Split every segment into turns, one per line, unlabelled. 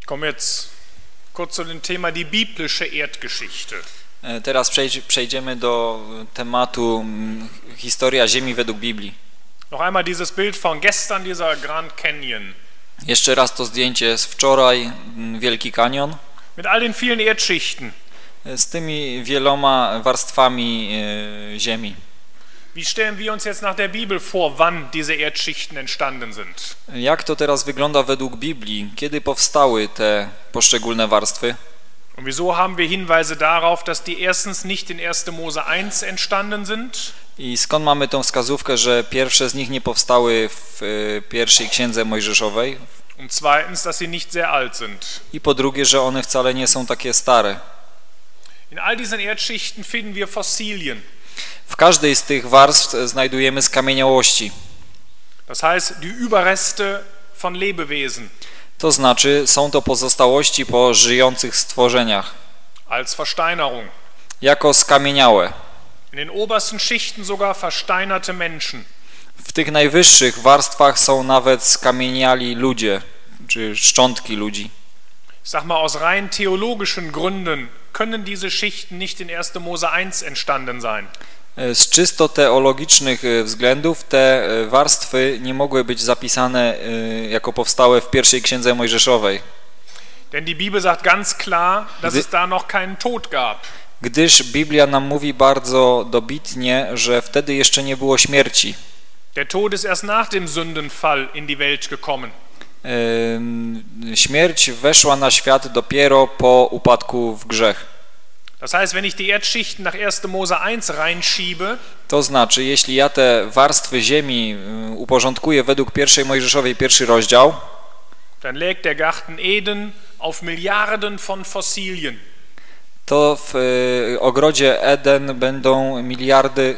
Ich komme jetzt kurz zu dem Thema die biblische Erdgeschichte.
Teraz przejdziemy do tematu historia Ziemi według Biblii.
Noch einmal dieses Bild von gestern, dieser Grand Canyon.
Jeszcze raz to zdjęcie z wczoraj, Wielki Kanion.
Mit all den vielen Erdschichten.
Z tymi wieloma warstwami ziemi.
Wie stellen wir uns jetzt nach der Bibel vor, wann diese Erdschichten entstanden sind?
Jak to teraz wygląda według Biblii? Kiedy powstały te poszczególne warstwy?
Und wieso haben wir Hinweise darauf, dass die erstens nicht in 1. Mose 1 entstanden sind?
I skąd mamy tą wskazówkę, że pierwsze z nich nie powstały w pierwszej księdze Mojżeszowej?
Und zweitens, dass sie nicht sehr alt sind.
I po drugie, że one wcale nie są takie stare.
In all diesen Erdschichten finden wir Fossilien.
W każdej z tych warstw znajdujemy skamieniałości.
Das heißt, die Überreste von Lebewesen.
To znaczy, są to pozostałości po żyjących stworzeniach.
Als Versteinerung.
Jako skamieniałe.
In den obersten Schichten sogar versteinerte Menschen.
W tych najwyższych warstwach są nawet skamieniali ludzie, czy szczątki ludzi.
Ich sag mal, aus rein theologischen Gründen können diese Schichten nicht in 1. Mose 1 entstanden sein.
Z czysto teologicznych względów te warstwy nie mogły być zapisane jako powstałe w pierwszej księdze Mojżeszowej.
Denn die Bibel sagt ganz klar, dass es da noch keinen Tod gab.
Gdyż Biblia nam mówi bardzo dobitnie, że wtedy jeszcze nie było śmierci.
Der Tod ist erst nach dem Sündenfall in die Welt gekommen.
Śmierć weszła na świat dopiero po upadku w grzech.
Das heißt, wenn ich die Erdschichten nach 1. Mose 1 reinschiebe,
to znaczy, jeśli ja te warstwy ziemi uporządkuję według pierwszej Mojżeszowej, pierwszy rozdział,
dann legt der Garten Eden auf Milliarden von Fossilien.
To w ogrodzie Eden będą miliardy,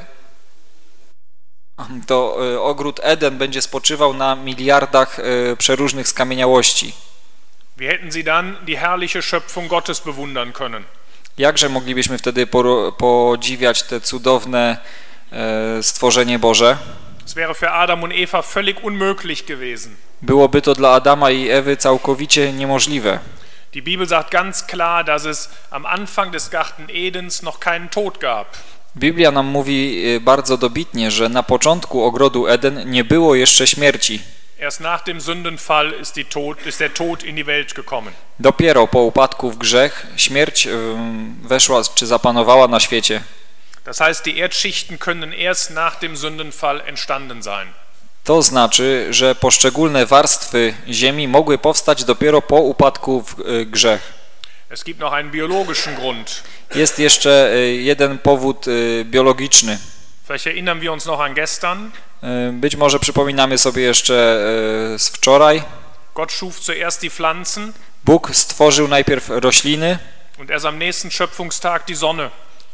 to ogród Eden będzie spoczywał na miliardach przeróżnych skamieniałości.
Wir hätten sie dann die herrliche Schöpfung Gottes bewundern können.
Jakże moglibyśmy wtedy podziwiać te cudowne stworzenie Boże?
Es wäre für Adam und Eva völlig unmöglich gewesen.
Byłoby to dla Adama i Ewy całkowicie niemożliwe.
Die Bibel sagt ganz klar, dass es am Anfang des Garten Edens noch keinen Tod gab.
Biblia nam mówi bardzo dobitnie, że na początku ogrodu Eden nie było jeszcze śmierci.
Erst nach dem Sündenfall ist der Tod in die Welt gekommen.
Dopiero po upadku w grzech śmierć weszła czy zapanowała na świecie.
Das heißt, die Erdschichten können erst nach dem Sündenfall entstanden sein.
To znaczy, że poszczególne warstwy ziemi mogły powstać dopiero po upadku w grzech.
Es gibt noch einen biologischen Grund.
Jest jeszcze jeden powód biologiczny.
Vielleicht erinnern wir uns noch an gestern.
Być może przypominamy sobie jeszcze z wczoraj.
Gott schuf zuerst die Pflanzen.
Bóg stworzył najpierw rośliny.
Und erst am nächsten Schöpfungstag die Sonne.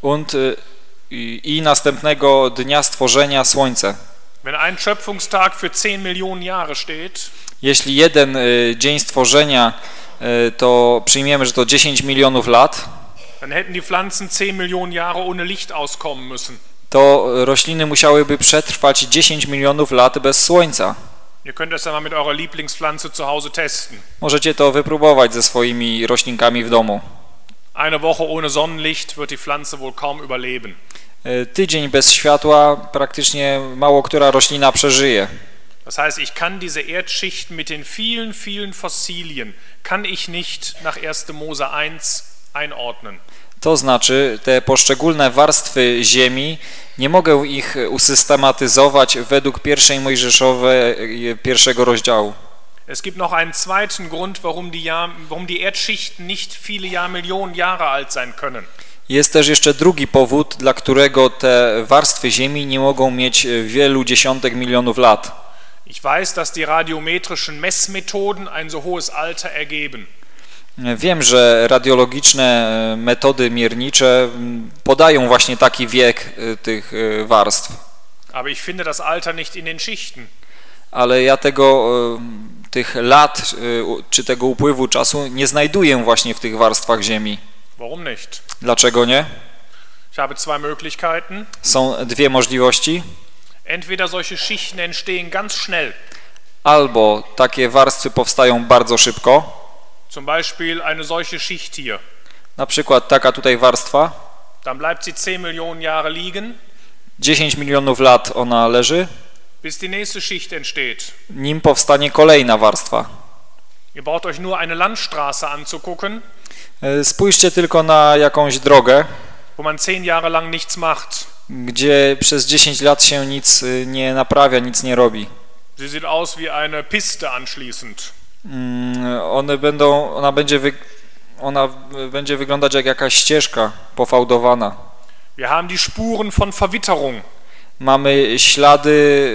I następnego dnia stworzenia słońce.
Wenn ein Schöpfungstag für 10 Millionen Jahre steht,
jeśli jeden dzień stworzenia to przyjmiemy, że to 10 milionów lat,
dann hätten die Pflanzen 10 Millionen Jahre ohne Licht auskommen müssen.
To rośliny musiałyby przetrwać 10 milionów lat bez słońca.
Ihr könnt das ja mal mit eurer Lieblingspflanze zu Hause testen.
Możecie to wypróbować ze swoimi roślinkami w domu.
Eine Woche ohne Sonnenlicht wird die Pflanze wohl kaum überleben.
Tydzień bez światła praktycznie mało która roślina przeżyje.
Das heißt, ich kann diese Erdschichten mit den vielen, vielen Fossilien kann ich nicht nach 1. Mose 1 einordnen.
To znaczy, te poszczególne warstwy ziemi, nie mogę ich usystematyzować według pierwszej Mojżeszowej pierwszego rozdziału.
Es gibt noch einen zweiten Grund, warum die Erdschichten nicht viele Millionen Jahre alt sein können.
Jest też jeszcze drugi powód, dla którego te warstwy ziemi nie mogą mieć wielu dziesiątek milionów lat.
Ich weiß, dass die radiometrischen Messmethoden ein so hohes Alter ergeben.
Wiem, że radiologiczne metody miernicze podają właśnie taki wiek tych warstw.
Aber ich finde das Alter nicht in den Schichten.
Ale ja tych lat czy tego upływu czasu nie znajduję właśnie w tych warstwach ziemi.
Warum nicht?
Dlaczego nie?
Ich habe zwei Möglichkeiten.
Są dwie możliwości.
Entweder solche Schichten entstehen ganz schnell.
Albo takie warstwy powstają bardzo szybko.
zum Beispiel eine solche Schicht hier.
Na przykład taka tutaj warstwa,
Dann bleibt sie 10 Millionen Jahre liegen,
10 milionów lat ona leży,
bis die nächste Schicht entsteht.
nim powstanie kolejna warstwa.
Ihr braucht euch nur eine Landstraße anzugucken,
Spójrzcie tylko na jakąś drogę,
wo man 10 Jahre lang nichts macht.
gdzie przez 10 lat się nic nie naprawia, nic nie robi.
Sie sieht aus wie eine Piste anschließend.
Ona będzie wyglądać jak jakaś ścieżka pofałdowana.
Wir haben die Spuren von Verwitterung.
Mamy ślady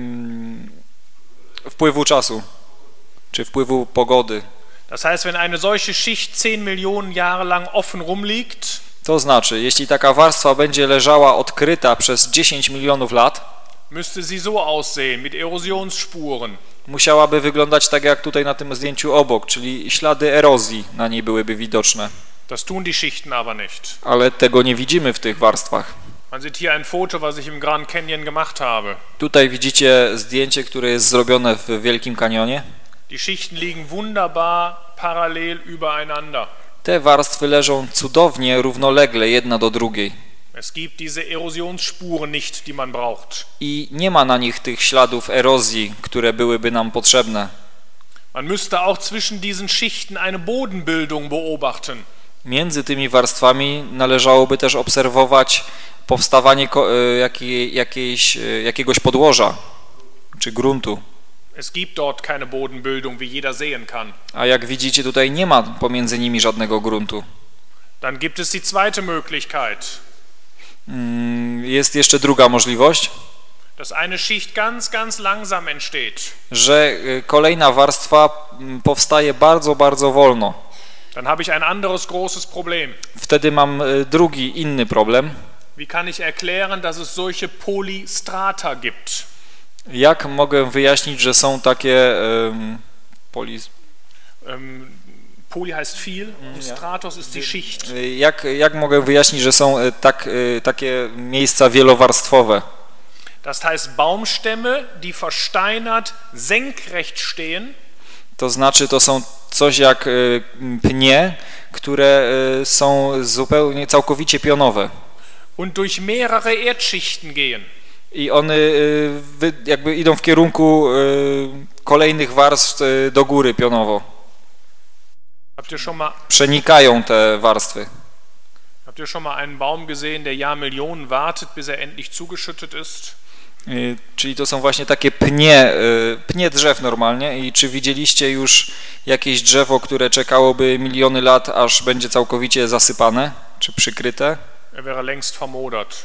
wpływu czasu, czy wpływu pogody.
Das heißt, wenn eine solche Schicht 10 Millionen Jahre lang offen rumliegt,
To znaczy, jeśli taka warstwa będzie leżała odkryta przez 10 milionów lat,
müsste sie so aussehen, mit Erosionsspuren.
musiałaby wyglądać tak jak tutaj na tym zdjęciu obok, czyli ślady erozji na niej byłyby widoczne.
Das tun die Schichten aber nicht.
Ale tego nie widzimy w tych warstwach.
Man sieht hier ein Foto, was ich im Grand Canyon gemacht habe.
Tutaj widzicie zdjęcie, które jest zrobione w Wielkim Kanionie.
Die Schichten liegen wunderbar parallel übereinander.
Te warstwy leżą cudownie, równolegle jedna do drugiej.
Es gibt diese Erosionsspuren nicht, die man braucht.
I nie ma na nich tych śladów erozji, które byłyby nam potrzebne.
Man müsste auch zwischen diesen Schichten eine Bodenbildung beobachten.
Między tymi warstwami należałoby też obserwować powstawanie jakiegoś podłoża czy gruntu.
Es gibt dort keine Bodenbildung, wie jeder sehen kann.
A jak widzicie, tutaj nie ma pomiędzy nimi żadnego gruntu.
Dann gibt es die zweite Möglichkeit,
Jest jeszcze druga możliwość,
dass eine Schicht ganz, ganz langsam entsteht.
że kolejna warstwa powstaje bardzo, bardzo wolno.
Dann habe ich ein anderes großes Problem.
Wtedy mam drugi, inny problem.
Wie kann ich erklären, dass es solche Polystrata gibt?
Jak mogę wyjaśnić, że są takie
Poly heißt viel und Stratos ist die Schicht.
Jak mogę wyjaśnić, że są takie miejsca wielowarstwowe?
Das heißt Baumstämme, die versteinert senkrecht stehen.
To znaczy, to są coś jak pnie, które są zupełnie, całkowicie pionowe.
Und durch mehrere Erdschichten gehen.
I one jakby idą w kierunku kolejnych warstw do góry pionowo. Przenikają te warstwy.
Habt ihr schon mal einen Baum gesehen, der Jahrmillionen wartet, bis er endlich zugeschüttet ist?
Czyli to są właśnie takie pnie drzew normalnie. I czy widzieliście już jakieś drzewo, które czekałoby miliony lat, aż będzie całkowicie zasypane, czy przykryte?
Er wäre längst vermodert.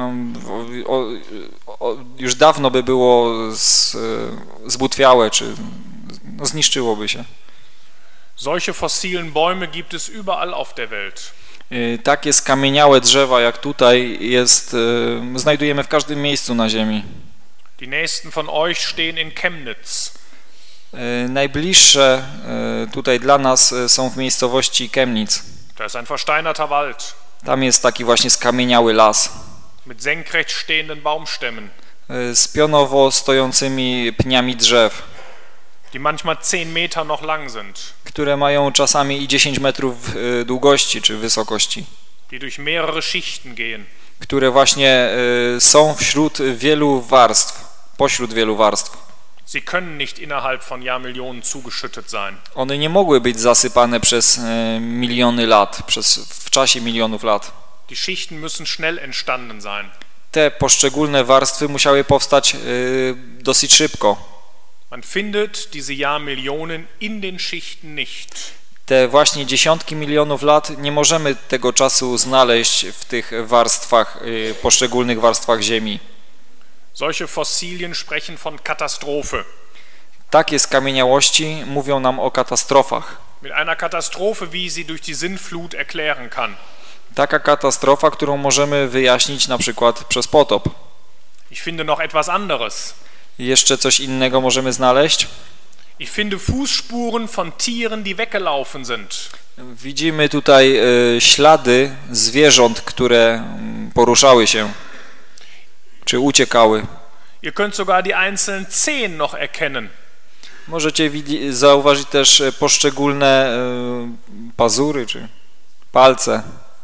Już dawno by było zbutwiałe, czy zniszczyłoby się.
Solche fossilen Bäume gibt es überall auf der Welt.
Takie skamieniałe drzewa jak tutaj znajdujemy w każdym miejscu na ziemi.
Die nächsten von euch stehen in Chemnitz.
Najbliższe tutaj dla nas są w miejscowości Chemnitz.
Da ist ein versteinerter Wald.
Tam jest taki właśnie skamieniały las.
Mit senkrecht stehenden Baumstämmen.
Z pionowo stojącymi pniami drzew.
Die manchmal 10 Meter noch lang sind.
Które mają czasami i 10 metrów długości czy wysokości.
Die durch mehrere Schichten gehen.
Które właśnie są wśród wielu warstw, pośród wielu warstw.
Sie können nicht innerhalb von Jahrmillionen zugeschüttet sein.
One nie mogły być zasypane przez miliony lat, w czasie milionów lat.
Die Schichten müssen schnell entstanden sein.
Te poszczególne warstwy musiały powstać dosyć szybko.
Man findet diese Jahrmillionen in den Schichten nicht.
Te właśnie dziesiątki milionów lat nie możemy tego czasu znaleźć w tych warstwach, poszczególnych warstwach Ziemi.
Solche Fossilien sprechen von Katastrophe.
Takie skamieniałości mówią nam o katastrofach.
Mit einer Katastrophe, wie sie durch die Sintflut erklären kann.
Taka katastrofa, którą możemy wyjaśnić na przykład przez potop.
Ich finde noch etwas anderes.
Jeszcze coś innego możemy znaleźć.
Ich finde Fußspuren von Tieren, die weggelaufen sind.
Widzimy tutaj ślady zwierząt, które poruszały się, czy uciekały.
Ihr könnt sogar die einzelnen Zehen noch erkennen.
Możecie zauważyć też poszczególne pazury czy palce.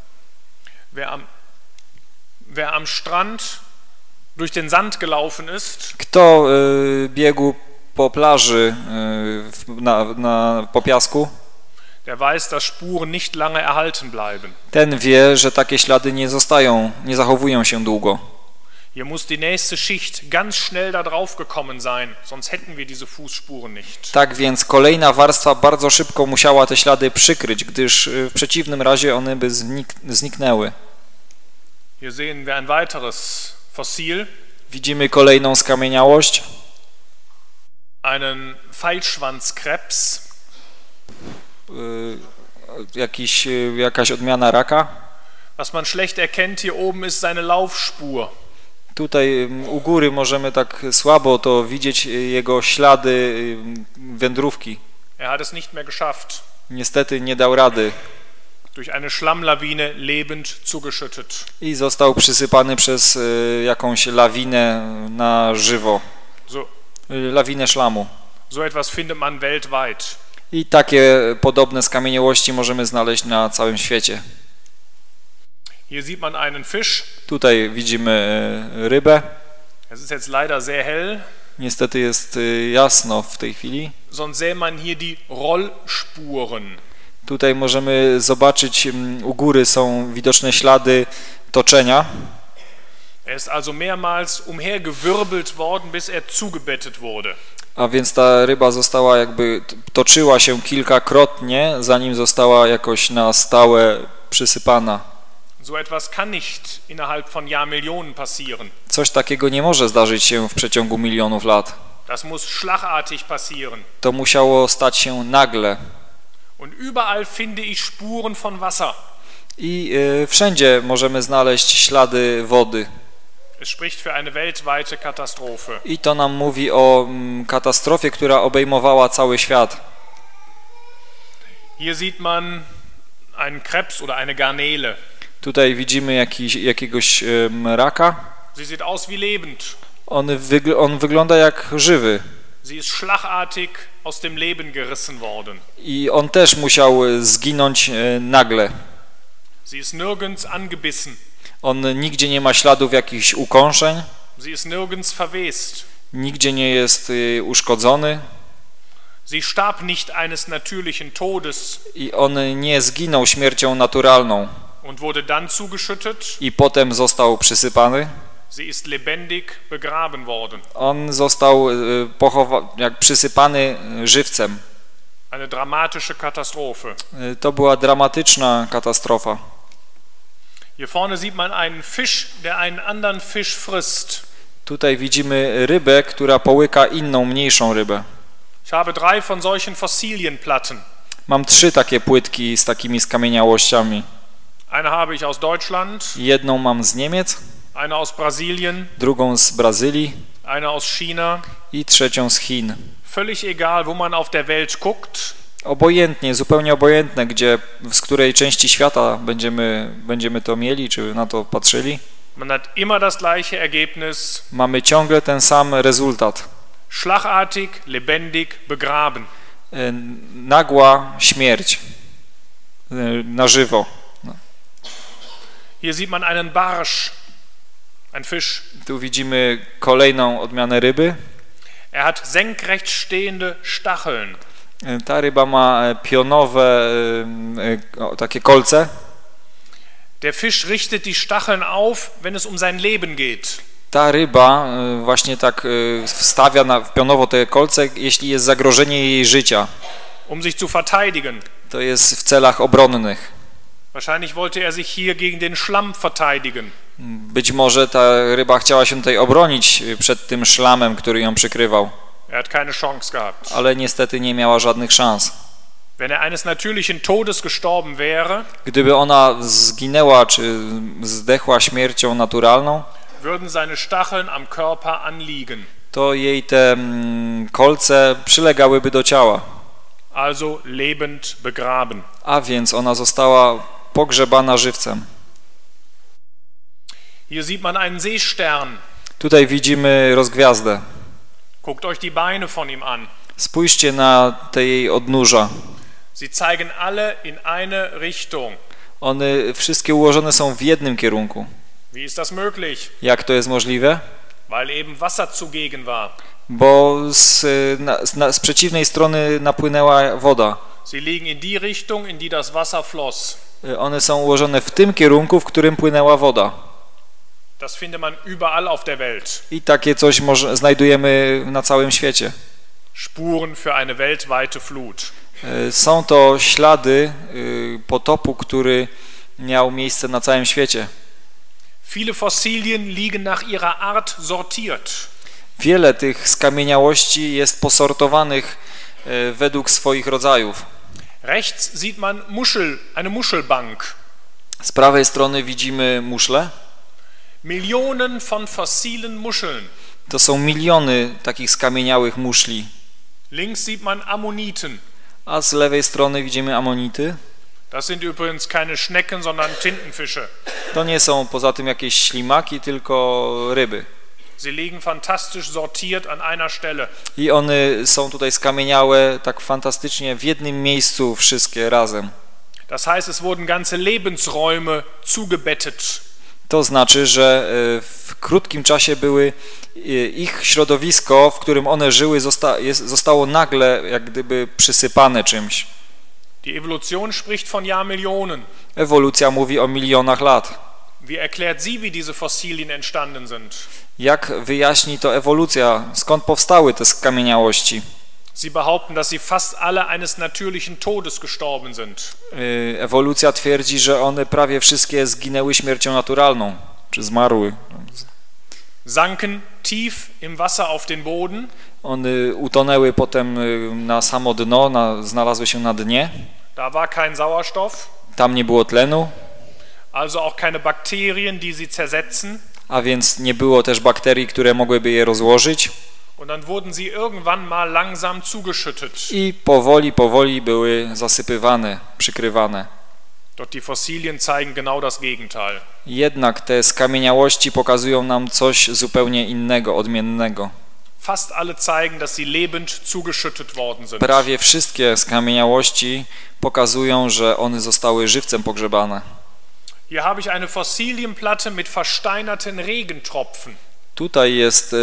Wer am Strand durch den Sand gelaufen ist,
Kto biegł po plaży po piasku,
der weiß, dass Spuren nicht lange erhalten bleiben.
ten wie, że takie ślady nie zachowują się długo.
Hier muss die nächste Schicht ganz schnell da drauf gekommen sein, sonst hätten wir diese Fußspuren nicht.
Tak więc kolejna warstwa bardzo szybko musiała te ślady przykryć, gdyż w przeciwnym razie one by zniknęły.
Hier sehen wir ein weiteres Fossil.
Widzimy kolejną skamieniałość.
Einen Pfeilschwanzkrebs.
Jakaś odmiana raka.
Was man schlecht erkennt hier oben ist seine Laufspur.
Tutaj u góry możemy tak słabo to widzieć jego ślady wędrówki.
Er hat es nicht mehr geschafft.
Niestety nie dał rady.
Durch eine Schlammlawine lebend zugeschüttet.
I został przysypany przez jakąś lawinę na żywo. Lawinę szlamu.
So etwas findet man weltweit.
I takie podobne skamieniałości możemy znaleźć na całym świecie.
Hier sieht man einen Fisch.
Tutaj widzimy rybę.
Es ist jetzt leider sehr hell.
Niestety jest jasno w tej chwili.
Sonst sähe man hier die Rollspuren.
Tutaj możemy zobaczyć, u góry są widoczne ślady toczenia.
Er ist also mehrmals umhergewirbelt worden, bis er zugebettet wurde.
A więc ta ryba została toczyła się kilkakrotnie, zanim została jakoś na stałe przysypana.
So etwas kann nicht innerhalb von Jahrmillionen passieren.
Coś takiego nie może zdarzyć się w przeciągu milionów lat.
Das muss schlagartig passieren.
To musiało stać się nagle.
Und überall finde ich Spuren von Wasser.
I wszędzie możemy znaleźć ślady wody.
Es spricht für eine weltweite Katastrophe.
I to nam mówi o katastrofie, która obejmowała cały świat.
Hier sieht man einen Krebs oder eine Garnele.
Tutaj widzimy jakiegoś raka.
Sie sieht aus wie lebend.
On wygląda jak żywy.
Sie ist schlagartig aus dem Leben gerissen worden.
I on też musiał zginąć nagle.
Sie ist nirgends angebissen.
On nigdzie nie ma śladów jakichś ukąszeń.
Sie ist nirgends verwest.
Nigdzie nie jest uszkodzony.
Sie starb nicht eines natürlichen Todes.
I on nie zginął śmiercią naturalną.
Und wurde dann zugeschüttet.
I potem został przysypany.
Sie ist lebendig begraben worden.
On został przysypany żywcem.
Eine dramatische Katastrophe.
To była dramatyczna katastrofa.
Hier vorne sieht man einen Fisch, der einen anderen Fisch frisst.
Tutaj widzimy rybę, która połyka inną, mniejszą rybę.
Ich habe 3 von solchen Fossilienplatten.
Mam 3 takie płytki z takimi skamieniałościami.
Eine habe ich aus Deutschland.
Jedną mam z Niemiec.
Eine aus Brasilien.
Drugą z Brazylii.
Eine aus China.
I trzecią z Chin.
Völlig egal, wo man auf der Welt guckt.
Obojętnie, zupełnie obojętne, z której części świata będziemy to mieli, czy na to patrzyli.
Man hat immer das gleiche Ergebnis.
Mamy ciągle ten sam rezultat.
Schlagartig, lebendig, begraben.
Nagła śmierć. Na żywo.
Hier sieht man einen Barsch, ein Fisch.
Tu widzimy kolejną odmianę ryby.
Er hat senkrecht stehende Stacheln.
Ta ryba ma pionowe takie kolce.
Der Fisch richtet die Stacheln auf, wenn es um sein Leben geht.
Ta ryba właśnie tak wstawia pionowo te kolce, jeśli jest zagrożenie jej życia.
Um sich zu verteidigen.
To jest w celach obronnych.
Wahrscheinlich wollte er sich hier gegen den Schlamm verteidigen.
Być może ta ryba chciała się tutaj obronić przed tym szlamem, który ją przykrywał.
Er hat keine Chance gehabt.
Ale niestety nie miała żadnych szans.
Wenn er eines natürlichen Todes gestorben wäre,
gdyby ona zginęła czy zdechła śmiercią naturalną,
würden seine Stacheln am Körper anliegen.
To jej te kolce przylegałyby do ciała.
Also lebend begraben.
A więc ona została pogrzebana żywcem.
Hier sieht man einen Seestern.
Tutaj widzimy rozgwiazdę.
Guckt euch die Beine von ihm an.
Spójrzcie na te jej odnóża.
Sie zeigen alle in eine Richtung.
One wszystkie ułożone są w jednym kierunku.
Wie ist das möglich?
Jak to jest możliwe?
Weil eben Wasser zugegen war.
Bo z przeciwnej strony napłynęła woda.
Sie liegen in die Richtung, in die das Wasser floss.
One są ułożone w tym kierunku, w którym płynęła woda.
Das findet man überall auf der Welt.
I takie coś znajdujemy na całym świecie.
Spuren für eine weltweite Flut.
Są to ślady potopu, który miał miejsce na całym świecie.
Viele Fossilien liegen nach ihrer Art sortiert.
Wiele tych skamieniałości jest posortowanych według swoich rodzajów.
Rechts sieht man eine Muschelbank.
Z prawej strony widzimy muszle.
Millionen von fossilen Muscheln.
To są miliony takich skamieniałych muszli.
Links sieht man Ammoniten.
A z lewej strony widzimy amonity.
Das sind übrigens keine Schnecken, sondern Tintenfische.
To nie są poza tym jakieś ślimaki, tylko ryby.
Sie liegen fantastisch sortiert an einer Stelle.
I one są tutaj skamieniałe tak fantastycznie w jednym miejscu wszystkie razem.
Das heißt, es wurden ganze Lebensräume zugebettet.
To znaczy, że w krótkim czasie były ich środowisko, w którym one żyły, zostało nagle jak gdyby przysypane czymś.
Die Evolution spricht von Jahrmillionen.
Ewolucja mówi o milionach lat.
Wie erklärt sie, wie diese Fossilien entstanden sind?
Jak wyjaśni to ewolucja? Skąd powstały te skamieniałości?
Sie behaupten, dass sie fast alle eines natürlichen Todes gestorben sind.
Ewolucja twierdzi, że one prawie wszystkie zginęły śmiercią naturalną, czy zmarły.
Sanken tief im Wasser auf den Boden.
One utonęły potem na samo dno, znalazły się na dnie.
Da war kein Sauerstoff.
Tam nie było tlenu.
Also auch keine Bakterien, die sie zersetzen.
A więc nie było też bakterii, które mogłyby je rozłożyć.
Und dann wurden sie irgendwann mal langsam zugeschüttet.
I powoli były zasypywane, przykrywane.
Doch die Fossilien zeigen genau das Gegenteil.
Jednak te skamieniałości pokazują nam coś zupełnie innego, odmiennego.
Fast alle zeigen, dass sie lebend zugeschüttet worden sind.
Prawie wszystkie skamieniałości pokazują, że one zostały żywcem pogrzebane.
Hier habe ich eine Fossilienplatte mit versteinerten Regentropfen.
Tutaj jest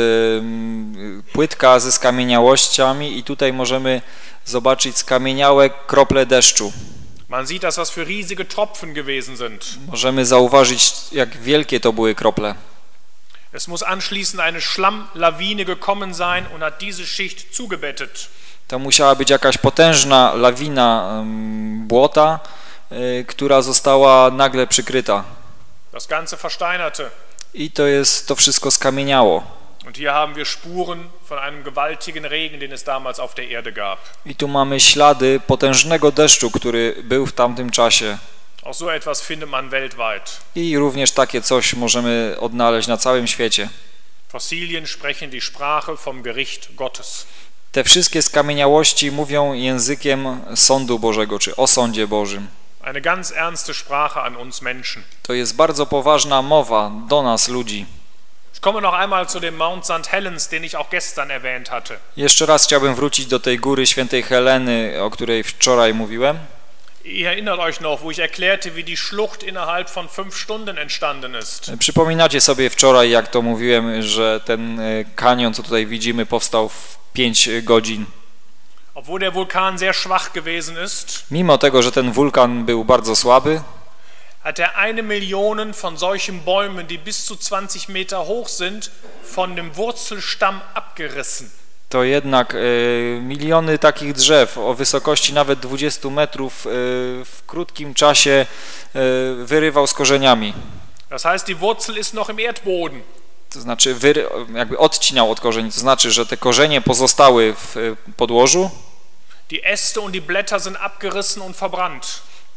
płytka ze skamieniałościami i tutaj możemy zobaczyć skamieniałe krople deszczu.
Man sieht, dass das für riesige Tropfen gewesen sind.
Możemy zauważyć, jak wielkie to były krople.
Es muss anschließend eine Schlammlawine gekommen sein und hat diese Schicht zugebettet.
To musiała być jakaś potężna lawina błota, która została nagle przykryta.
Das Ganze versteinerte.
I to wszystko skamieniało.
Und hier haben wir Spuren von einem gewaltigen Regen, den es damals auf der Erde gab.
I tu mamy ślady potężnego deszczu, który był w tamtym czasie.
Auch so etwas findet man weltweit.
I również takie coś możemy odnaleźć na całym świecie.
Fossilien sprechen die Sprache vom Gericht Gottes.
Te wszystkie skamieniałości mówią językiem sądu Bożego, czy o sądzie Bożym.
Eine ganz ernste Sprache an uns Menschen.
To jest bardzo poważna mowa do nas, ludzi.
Ich komme noch einmal zu dem Mount St. Helens, den ich auch gestern erwähnt hatte.
Jeszcze raz chciałbym wrócić do tej góry Świętej Heleny, o której wczoraj mówiłem.
Ihr erinnert euch noch, wo ich erklärte, wie die Schlucht innerhalb von 5 Stunden entstanden ist.
Przypominacie sobie wczoraj, jak to mówiłem, że ten kanion, co tutaj widzimy, powstał w 5 godzin.
Obwohl der Vulkan sehr schwach gewesen ist,
Mimo tego, że ten wulkan był bardzo słaby,
hat er 1 Million von solchen Bäumen, die bis zu 20 Meter hoch sind, von dem Wurzelstamm abgerissen.
to jednak miliony takich drzew o wysokości nawet 20 metrów w krótkim czasie wyrywał z korzeniami.
Das heißt, die Wurzel ist noch im Erdboden.
To znaczy jakby odcinał od korzeni, to znaczy, że te korzenie pozostały w podłożu.
Die Äste und die Blätter sind abgerissen und verbrannt.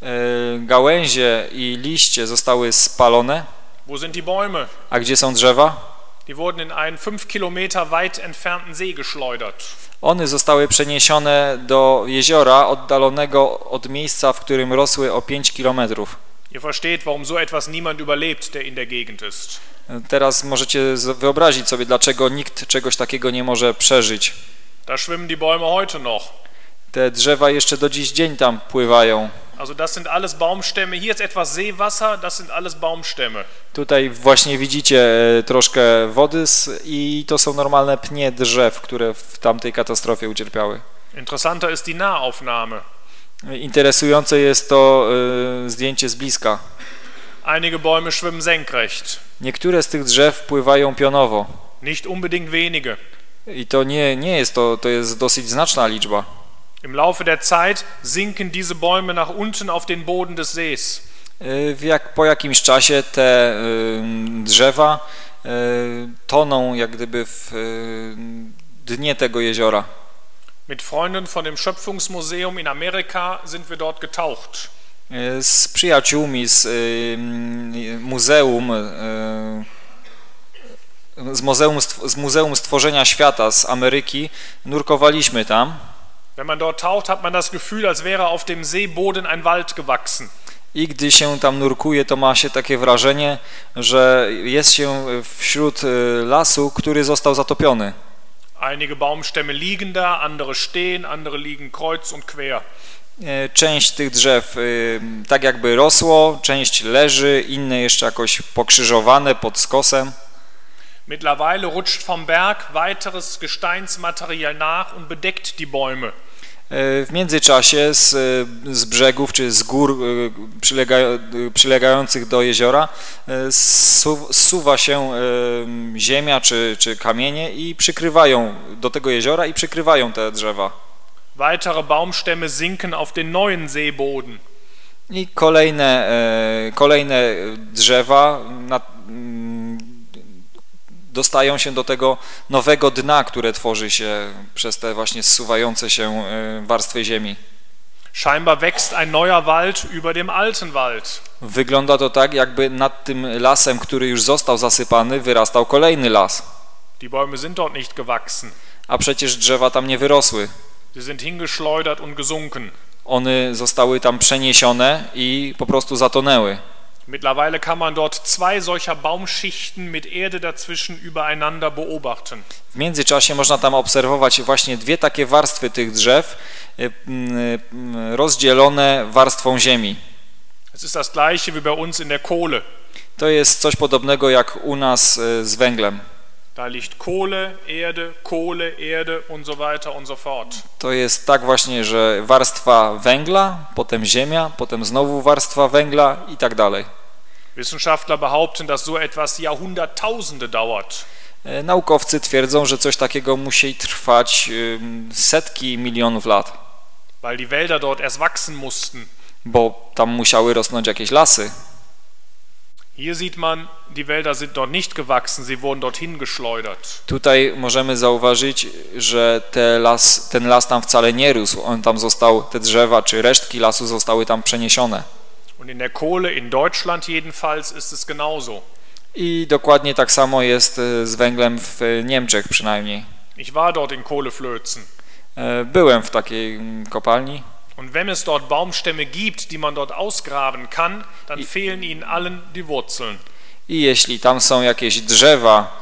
Gałęzie i liście zostały spalone.
Wo sind die Bäume?
A gdzie są drzewa?
Die wurden in einen 5 Kilometer weit entfernten See geschleudert.
One zostały przeniesione do jeziora oddalonego od miejsca, w którym rosły o 5 kilometrów.
Ihr versteht, warum so etwas niemand überlebt, der in der Gegend ist.
Teraz możecie wyobrazić sobie, dlaczego nikt czegoś takiego nie może przeżyć.
Da schwimmen die Bäume heute noch.
Te drzewa jeszcze do dziś dzień tam pływają.
Also das sind alles Baumstämme. Hier ist etwas Seewasser, das sind alles Baumstämme.
Tutaj właśnie widzicie troszkę wody i to są normalne pnie drzew, które w tamtej katastrofie ucierpiały.
Interessanter ist die Nahaufnahme.
Interesujące jest to zdjęcie z bliska.
Einige Bäume schwimmen senkrecht.
Niektóre z tych drzew pływają pionowo.
Nicht unbedingt wenige.
I to nie jest to jest dosyć znaczna liczba.
Im Laufe der Zeit sinken diese Bäume nach unten auf den Boden des Sees.
Po jakimś czasie te drzewa toną jak gdyby w dnie tego jeziora.
Mit Freunden von dem Schöpfungsmuseum in Amerika sind wir dort getaucht.
Z przyjaciółmi z Muzeum Stworzenia Świata z Ameryki nurkowaliśmy tam.
Wenn man dort taucht, hat man das Gefühl, als wäre auf dem Seeboden ein Wald gewachsen.
I gdy się tam nurkuje, to ma się takie wrażenie, że jest się wśród lasu, który został zatopiony.
Einige Baumstämme liegen da, andere stehen, andere liegen kreuz und quer.
Część tych drzew tak jakby rosło, część leży, inne jeszcze jakoś pokrzyżowane pod skosem.
Mittlerweile rutscht vom Berg weiteres Gesteinsmaterial nach und bedeckt die Bäume.
W międzyczasie z brzegów czy z gór przylegających do jeziora zsuwa się ziemia czy kamienie i przykrywają do tego jeziora i przykrywają te drzewa.
Weitere Baumstämme sinken auf den neuen Seeboden.
I kolejne drzewa dostają się do tego nowego dna, które tworzy się przez te właśnie zsuwające się warstwy ziemi.
Scheinbar wächst ein neuer Wald über dem alten Wald.
Wygląda to tak, jakby nad tym lasem, który już został zasypany, wyrastał kolejny las.
Die Bäume sind dort nicht gewachsen.
A przecież drzewa tam nie wyrosły.
Sie sind hingeschleudert und gesunken.
One zostały tam przeniesione i po prostu zatonęły.
Mittlerweile kann man dort zwei solcher Baumschichten mit Erde dazwischen übereinander beobachten.
W międzyczasie można tam obserwować właśnie dwie takie warstwy tych drzew rozdzielone warstwą ziemi.
Es ist das gleiche wie bei uns in der Kohle.
To jest coś podobnego jak u nas z węglem.
Da liegt Kohle, Erde und so weiter und so fort.
To jest tak właśnie, że warstwa węgla, potem ziemia, potem znowu warstwa węgla i tak dalej.
Wissenschaftler behaupten, dass so etwas Jahrhunderttausende dauert.
Naukowcy twierdzą, że coś takiego musi trwać setki milionów lat.
Weil die Wälder dort erst wachsen mussten.
Bo tam musiały rosnąć jakieś lasy.
Hier sieht man, die Wälder sind dort nicht gewachsen, sie wurden dorthin geschleudert.
Tutaj możemy zauważyć, że ten las tam wcale nie rósł. On tam został, te drzewa czy resztki lasu zostały tam przeniesione.
Und in der Kohle in Deutschland jedenfalls ist es genauso.
I dokładnie tak samo jest z węglem w Niemczech przynajmniej.
Ich war dort in Kohleflözen.
Byłem w takiej kopalni.
Und wenn es dort Baumstämme gibt, die man dort ausgraben kann, dann fehlen ihnen allen die Wurzeln.
I jeśli tam są jakieś drzewa,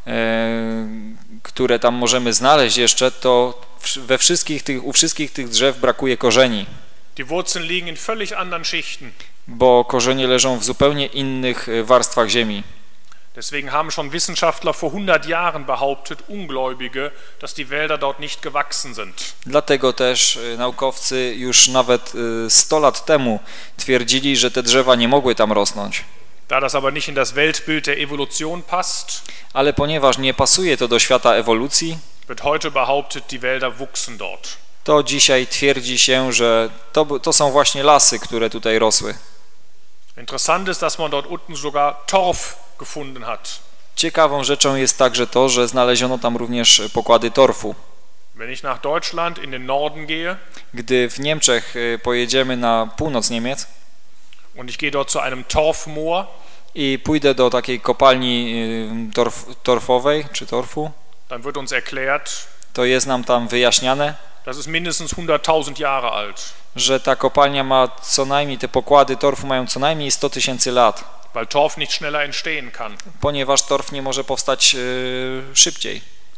które tam możemy znaleźć jeszcze, to u wszystkich tych drzew brakuje korzeni.
Die Wurzeln liegen in völlig anderen Schichten.
Bo korzenie leżą w zupełnie innych warstwach ziemi.
Deswegen haben schon Wissenschaftler vor 100 Jahren behauptet, Ungläubige, dass die Wälder dort nicht gewachsen sind.
Dlatego też naukowcy już nawet 100 lat temu twierdzili, że te drzewa nie mogły tam rosnąć.
Da das aber nicht in das Weltbild der Evolution passt,
ale ponieważ nie pasuje to do świata ewolucji,
wird heute behauptet, die Wälder wuchsen dort.
To dzisiaj twierdzi się, że to są właśnie lasy, które tutaj rosły.
Interessant ist, dass man dort unten sogar Torf gefunden hat.
Ciekawą rzeczą jest także to, że znaleziono tam również pokłady torfu.
Wenn ich nach Deutschland in den Norden gehe,
gdy w Niemczech pojedziemy na północ Niemiec
und ich gehe dort zu einem Torfmoor,
i pójdę do takiej kopalni torfowej czy torfu,
dann wird uns erklärt,
to jest nam tam wyjaśniane,
das ist mindestens 100.000 Jahre alt.
Że ta kopalnia ma co najmniej, te pokłady torfu mają co najmniej 100 000 lat.
Weil Torf nicht schneller entstehen kann.
Ponieważ torf nie może powstać szybciej.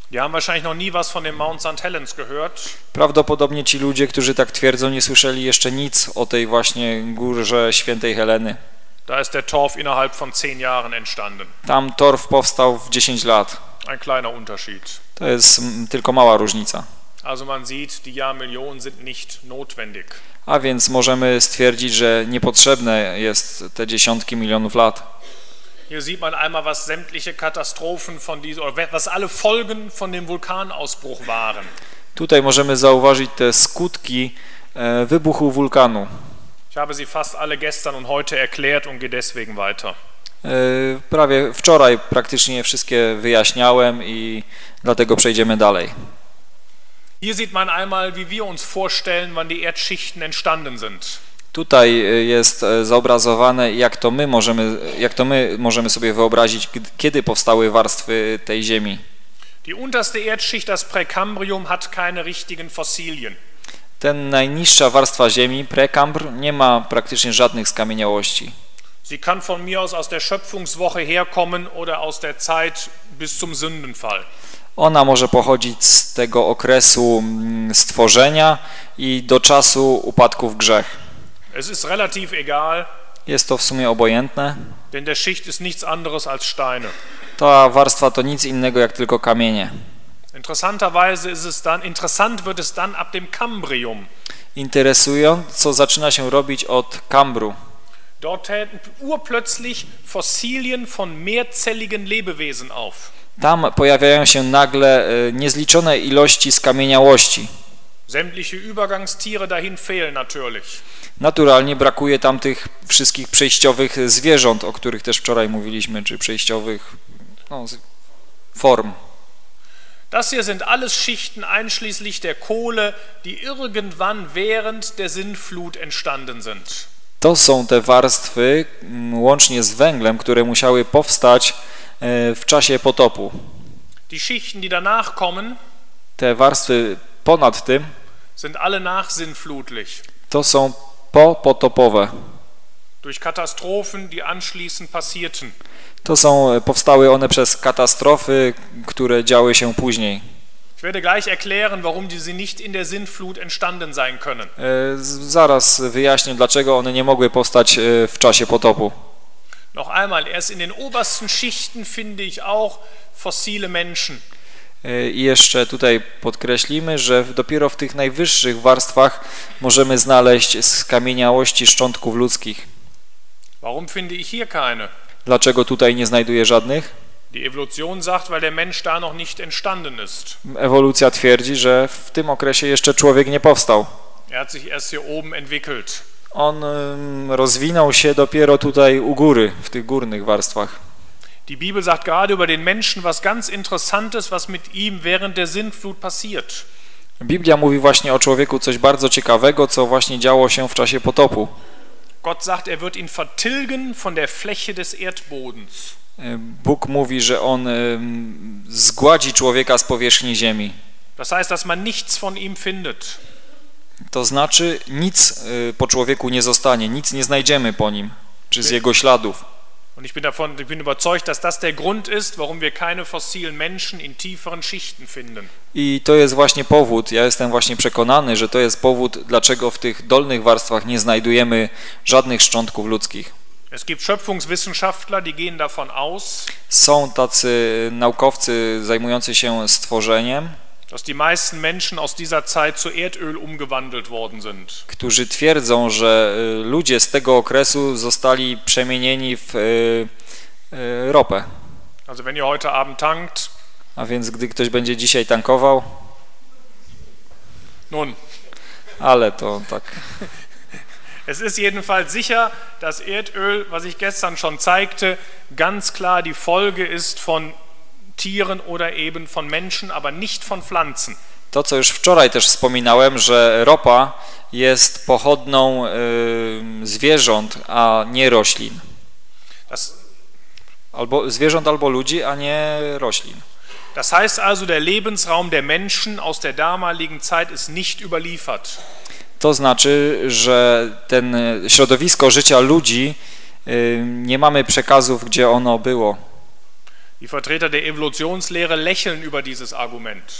Die haben wahrscheinlich noch nie was von dem Mount St. Helens gehört.
Prawdopodobnie ci ludzie, którzy tak twierdzą, nie słyszeli jeszcze nic o tej właśnie górze Świętej Heleny.
Da ist der Torf innerhalb von 10 Jahren entstanden.
Tam torf powstał w 10 lat.
Ein kleiner Unterschied.
To jest tylko mała różnica.
Also man sieht, die Jahrmillionen sind nicht notwendig.
A więc możemy stwierdzić, że niepotrzebne jest te dziesiątki milionów lat.
Hier sieht man einmal, was sämtliche Katastrophen von dieser, oder was alle Folgen von dem Vulkanausbruch waren.
Tutaj możemy zauważyć te skutki wybuchu wulkanu.
Ich habe sie fast alle gestern und heute erklärt und gehe deswegen weiter.
Prawie wczoraj praktycznie wszystkie wyjaśniałem i dlatego przejdziemy dalej.
Hier sieht man einmal, wie wir uns vorstellen, wann die Erdschichten entstanden sind.
Tutaj jest zobrazowane, jak to my możemy sobie wyobrazić, kiedy powstały warstwy tej ziemi.
Die unterste Erdschicht, das Präkambrium, hat keine richtigen Fossilien.
Ten najniższa warstwa ziemi, prekambr, nie ma praktycznie żadnych skamieniałości.
Sie kann von mir aus der Schöpfungswoche herkommen oder aus der Zeit bis zum Sündenfall.
Ona może pochodzić z tego okresu stworzenia i do czasu upadku w grzech.
Es ist relativ egal,
Jest to w sumie obojętne.
denn der Schicht ist nichts anderes als Steine.
Ta warstwa to nic innego jak tylko kamienie.
Interessanterweise interessant wird es dann ab dem Kambrium.
Interesująco zaczyna się robić od kambru.
Dort treten urplötzlich Fossilien von mehrzelligen Lebewesen auf.
Tam pojawiają się nagle niezliczone ilości skamieniałości.
Sämtliche Übergangstiere dahin fehlen natürlich.
Naturalnie brakuje tam tych wszystkich przejściowych zwierząt, o których też wczoraj mówiliśmy, czy przejściowych form.
Das hier sind alles Schichten einschließlich der Kohle, die irgendwann während der Sintflut entstanden sind.
To są te warstwy, łącznie z węglem, które musiały powstać w czasie potopu.
Die Schichten, die danach kommen,
Te warstwy ponad tym
sind alle nachsintflutlich.
to są popotopowe.
Durch Katastrophen, die anschließend passierten.
Powstały one przez katastrofy, które działy się później.
Ich werde gleich erklären, warum sie nicht in der Sintflut entstanden sein können.
Zaraz wyjaśnię, dlaczego one nie mogły powstać w czasie potopu.
Noch einmal, erst in den obersten Schichten finde ich auch fossile Menschen.
I jeszcze tutaj podkreślimy, że dopiero w tych najwyższych warstwach możemy znaleźć skamieniałości szczątków ludzkich.
Warum finde ich hier keine?
Dlaczego tutaj nie znajduję żadnych?
Die Evolution sagt, weil der Mensch da noch nicht entstanden ist.
Ewolucja twierdzi, że w tym okresie jeszcze człowiek nie powstał.
Er hat sich erst hier oben entwickelt.
On rozwinął się dopiero tutaj u góry, w tych górnych warstwach.
Die Bibel sagt gerade über den Menschen was ganz Interessantes, was mit ihm während der Sintflut passiert.
Biblia mówi właśnie o człowieku coś bardzo ciekawego, co właśnie działo się w czasie potopu.
Gott sagt, er wird ihn vertilgen von der Fläche des Erdbodens.
Bóg mówi, że on zgładzi człowieka z powierzchni ziemi.
Das heißt, dass man nichts von ihm findet.
To znaczy nic po człowieku nie zostanie, nic nie znajdziemy po nim, czy z jego śladów.
Und ich bin überzeugt, dass das der Grund ist, warum wir keine fossilen Menschen in tieferen Schichten finden.
I to jest właśnie powód, ja jestem właśnie przekonany, że to jest powód, dlaczego w tych dolnych warstwach nie znajdujemy żadnych szczątków ludzkich.
Es gibt Schöpfungswissenschaftler, die gehen davon aus,
Są tacy naukowcy zajmujący się stworzeniem,
dass die meisten Menschen aus dieser Zeit zu Erdöl umgewandelt worden sind.
którzy twierdzą, że ludzie z tego okresu zostali przemienieni w ropę.
Also wenn ihr heute Abend tankt,
A więc gdy ktoś będzie dzisiaj tankował,
nun,
ale to tak.
es ist jedenfalls sicher, dass Erdöl, was ich gestern schon zeigte, ganz klar die Folge ist von Tieren oder eben von Menschen, aber nicht von Pflanzen.
To, co już wczoraj też wspominałem, że ropa jest pochodną zwierząt, a nie roślin. Albo zwierząt, albo ludzi, a nie roślin.
Das heißt also, der Lebensraum der Menschen aus der damaligen Zeit ist nicht überliefert.
To znaczy, że ten środowisko życia ludzi, nie mamy przekazów, gdzie ono było.
Die Vertreter der Evolutionslehre lächeln über dieses Argument.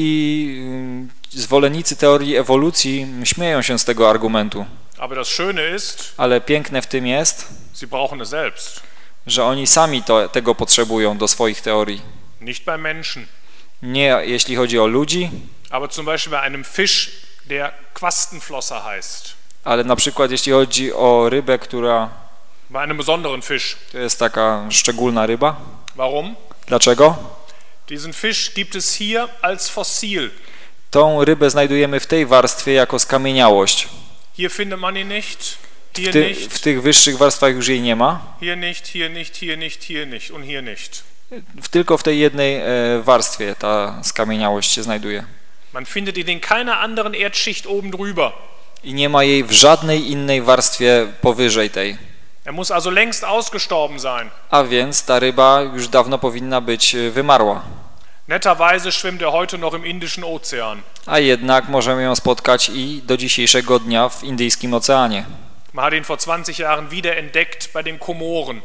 I zwolennicy teorii ewolucji śmieją się z tego argumentu.
Aber das Schöne ist,
Ale piękne w tym jest,
sie brauchen es selbst,
że oni sami tego potrzebują do swoich teorii.
nicht beim Menschen.
Nie jeśli chodzi o ludzi,
Aber zum Beispiel bei einem Fisch, der Quastenflosser heißt.
ale na przykład jeśli chodzi o rybę, która
Bei einem besonderen Fisch.
to jest taka szczególna ryba.
Warum?
Dlaczego?
Diesen Fisch gibt es hier als Fossil.
Tą rybę znajdujemy w tej warstwie jako skamieniałość.
Hier findet man ihn nicht, hier
W
nicht,
tych wyższych warstwach już jej nie ma.
hier nicht, hier nicht, hier nicht, hier nicht und hier nicht.
Tylko w tej jednej warstwie ta skamieniałość się znajduje.
Man findet ihn in keiner anderen Erdschicht oben drüber.
I nie ma jej w żadnej innej warstwie powyżej tej.
Er muss also längst ausgestorben sein.
A więc ta ryba już dawno powinna być wymarła.
Netterweise schwimmt er heute noch im Indischen Ozean.
A jednak możemy ją spotkać i do dzisiejszego dnia w Indyjskim Oceanie.
Man hat ihn vor 20 Jahren wiederentdeckt bei den Komoren.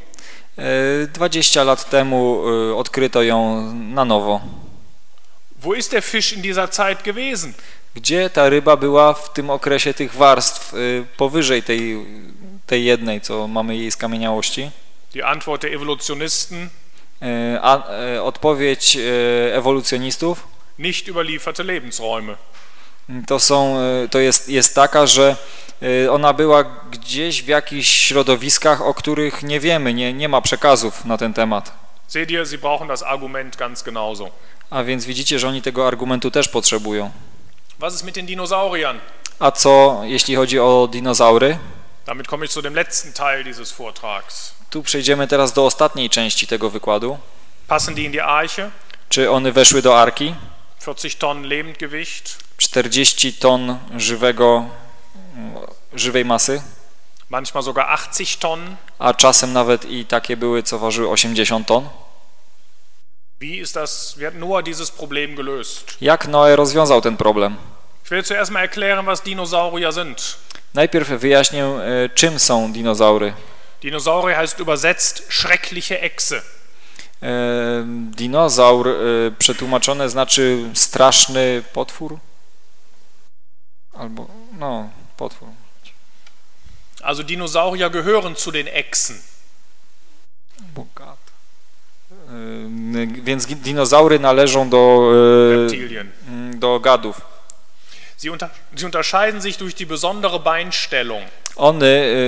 20 lat temu odkryto ją na nowo.
Wo ist der Fisch in dieser Zeit gewesen?
Gdzie ta ryba była w tym okresie tych warstw powyżej tej jednej, co mamy jej skamieniałości?
Die Antwort der Evolutionisten:
Odpowiedź ewolucjonistów
nicht überlieferte Lebensräume.
to jest taka, że ona była gdzieś w jakichś środowiskach, o których nie wiemy, nie ma przekazów na ten temat.
Seht ihr, sie brauchen das Argument ganz genauso.
A więc widzicie, że oni tego argumentu też potrzebują.
Was ist mit den Dinosauriern?
A co jeśli chodzi o dinozaury?
Damit komme ich zu dem letzten Teil dieses Vortrags.
Tu przejdziemy teraz do ostatniej części tego wykładu.
Passen die in die Arche?
Czy one weszły do arki?
40 Tonnen Lebendgewicht,
40 ton żywej masy,
manchmal sogar 80 Tonnen.
a czasem nawet i takie były, co ważyły 80 ton.
Wie hat Noah dieses Problem gelöst?
Jak Noe rozwiązał ten problem?
Ich will zuerst mal erklären, was Dinosaurier sind.
Najpierw wyjaśnię, czym są dinozaury.
Dinosaurier heißt übersetzt schreckliche Echse.
Dinozaur przetłumaczone znaczy straszny potwór? Albo, potwór.
Also Dinosaurier gehören zu den Echsen.
Więc dinozaury należą do gadów.
Sie unterscheiden sich durch die besondere Beinstellung.
One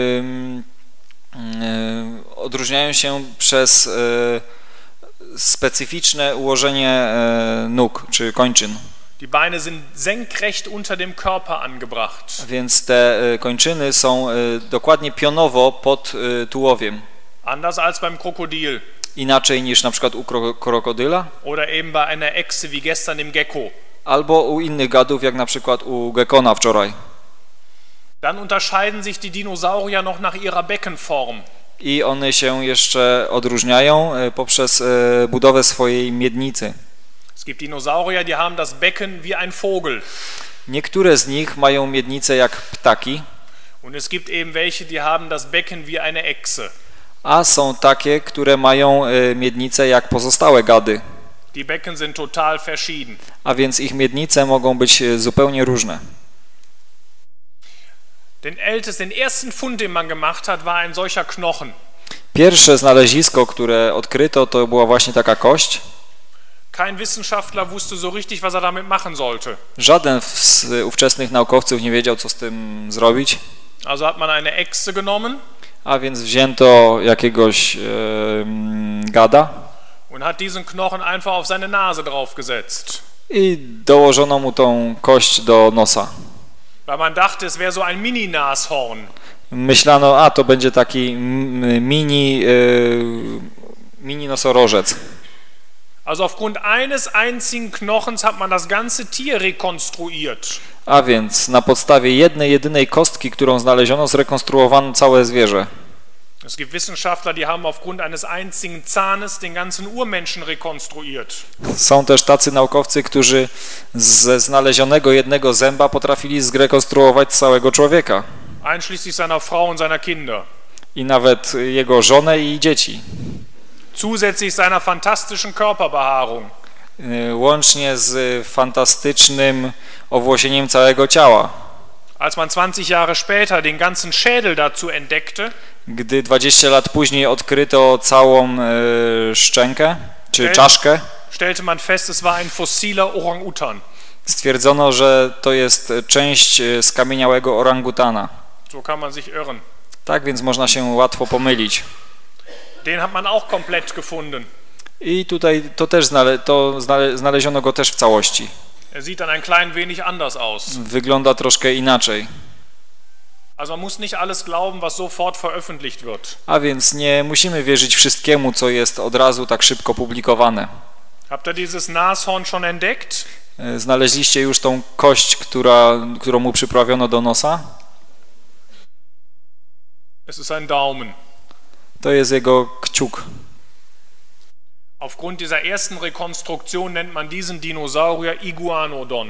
odróżniają się przez specyficzne ułożenie nóg czy kończyn.
Die Beine sind senkrecht unter dem Körper angebracht.
Więc te kończyny są dokładnie pionowo pod tułowiem.
Anders als beim Krokodil.
Inaczej niż na przykład u krokodyla.
Oder eben bei einer Echse wie gestern im Gecko.
Albo u innych gadów, jak na przykład u gekona wczoraj.
Dann unterscheiden sich die Dinosaurier noch nach ihrer Beckenform.
I one się jeszcze odróżniają poprzez budowę swojej miednicy.
Es gibt Dinosaurier, die haben das Becken wie ein Vogel.
Niektóre z nich mają miednicę jak ptaki.
Und es gibt eben welche, die haben das Becken wie eine Echse.
A są takie, które mają miednicę jak pozostałe gady.
Die Becken sind total verschieden.
A więc ich miednice mogą być zupełnie różne.
Den ersten Fund, den man gemacht hat, war ein solcher Knochen.
Pierwsze znalezisko, które odkryto, to była właśnie taka kość.
Kein Wissenschaftler wusste so richtig, was er damit machen sollte.
Żaden z ówczesnych naukowców nie wiedział, co z tym zrobić.
Also hat man eine Echse genommen.
A więc wzięto jakiegoś gada.
Und hat diesen Knochen einfach auf seine Nase draufgesetzt.
I dołożono mu tą kość do nosa.
Weil man dachte, es wäre so ein Mini-Nashorn.
Myślano, to będzie taki mini nosorożec.
Also aufgrund eines einzigen Knochens hat man das ganze Tier rekonstruiert.
A więc na podstawie jednej, jedynej kostki, którą znaleziono, zrekonstruowano całe zwierzę.
Es gibt Wissenschaftler, die haben aufgrund eines einzigen Zahnes den ganzen Urmenschen rekonstruiert.
Są też tacy naukowcy, którzy ze znalezionego jednego zęba potrafili zrekonstruować całego człowieka.
Einschließlich seiner Frau und seiner Kinder.
I nawet jego żonę i dzieci.
Zusätzlich seiner fantastischen Körperbehaarung.
Łącznie z fantastycznym owłosieniem całego ciała.
Als man 20 Jahre später den ganzen Schädel dazu entdeckte,
Gdy 20 lat później odkryto całą szczękę, czy czaszkę,
stellte man fest, es war ein fossiler Orang-Utan.
stwierdzono, że to jest część skamieniałego orangutana.
So kann man sich irren.
Tak więc można się łatwo pomylić.
Den hat man auch komplett gefunden.
I tutaj to też znaleziono go też w całości.
Er sieht dann ein klein wenig anders aus.
Wygląda troszkę inaczej.
Also man muss nicht alles glauben, was sofort veröffentlicht wird.
A więc nie musimy wierzyć wszystkiemu, co jest od razu tak szybko publikowane.
Habt ihr dieses Nashorn schon entdeckt?
Znaleźliście już tą kość, którą mu przyprawiono do nosa?
Es ist ein Daumen.
To jest jego kciuk.
Aufgrund dieser ersten Rekonstruktion nennt man diesen Dinosaurier Iguanodon.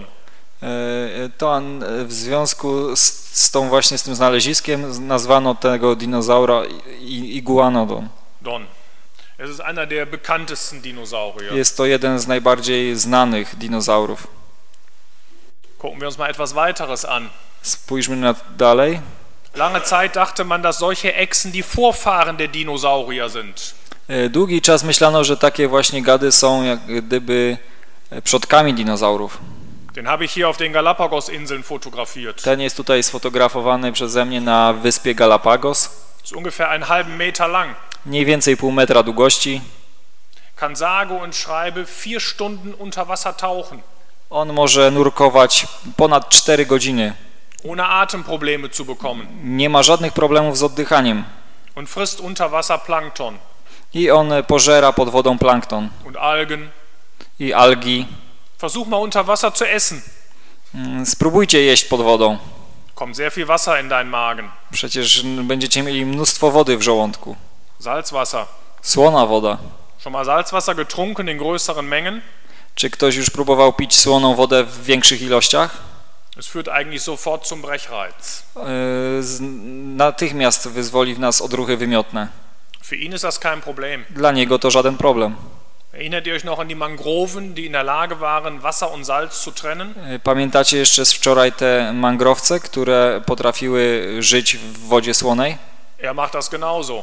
W związku z tym znaleziskiem nazwano tego dinozaura Iguanodon.
Es ist einer der bekanntesten Dinosaurier.
Jest to jeden z najbardziej znanych dinozaurów.
Gucken wir uns mal etwas weiteres an.
Spójrzmy dalej.
Lange Zeit dachte man, dass solche Echsen die Vorfahren der Dinosaurier sind.
Długi czas myślano, że takie właśnie gady są jak gdyby przodkami dinozaurów.
Den habe ich hier auf den Galapagos-Inseln fotografiert.
Ten jest tutaj sfotografowany przeze mnie na wyspie Galapagos.
Ist ungefähr einen halben Meter lang.
Mniej więcej pół metra długości.
Kann sage und schreibe 4 Stunden unter Wasser tauchen.
On może nurkować ponad 4 godziny.
Ohne Atemprobleme zu bekommen.
Nie ma żadnych problemów z oddychaniem.
Und frisst unter Wasser Plankton.
I on pożera pod wodą plankton.
Und Algen.
I algi.
Versuch mal unter Wasser zu essen.
Spróbujcie jeść pod wodą.
Kommt sehr viel Wasser in deinen Magen.
Przecież będziecie mieli mnóstwo wody w żołądku.
Salzwasser.
Słona woda.
Schon mal Salzwasser getrunken in größeren Mengen?
Czy ktoś już próbował pić słoną wodę w większych ilościach?
Es führt eigentlich sofort zum Brechreiz.
Natychmiast wyzwoli w nas odruchy wymiotne.
Für ihn ist das kein Problem.
Dla niego to żaden problem.
Erinnert ihr euch noch an die Mangroven, die in der Lage waren, Wasser und Salz zu trennen?
Pamiętacie jeszcze z wczoraj te mangrowce, które potrafiły żyć w wodzie słonej?
Er macht das genauso.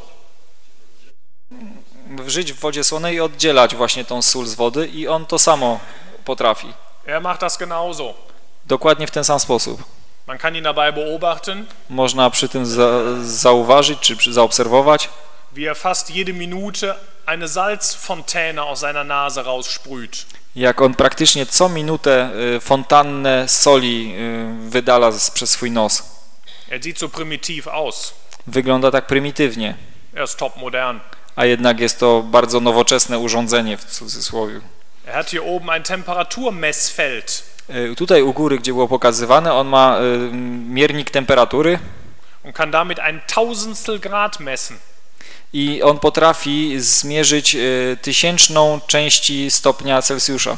Żyć w wodzie słonej i oddzielać właśnie tą sól z wody i on to samo potrafi.
Er macht das genauso.
Dokładnie w ten sam sposób.
Man kann ihn dabei beobachten,
Można przy tym zauważyć czy zaobserwować,
wie er fast jede Minute eine Salzfontäne aus seiner Nase raussprüht.
jak on praktycznie co minutę fontannę soli wydala przez swój nos.
Er sieht so primitiv aus.
Wygląda tak prymitywnie,
Er ist top modern.
a jednak jest to bardzo nowoczesne urządzenie w cudzysłowie.
Er hat hier oben ein Temperaturmessfeld.
Tutaj u góry, gdzie było pokazywane, on ma miernik temperatury
Und kann damit ein Tausendstel Grad messen.
i on potrafi zmierzyć tysięczną części stopnia Celsjusza.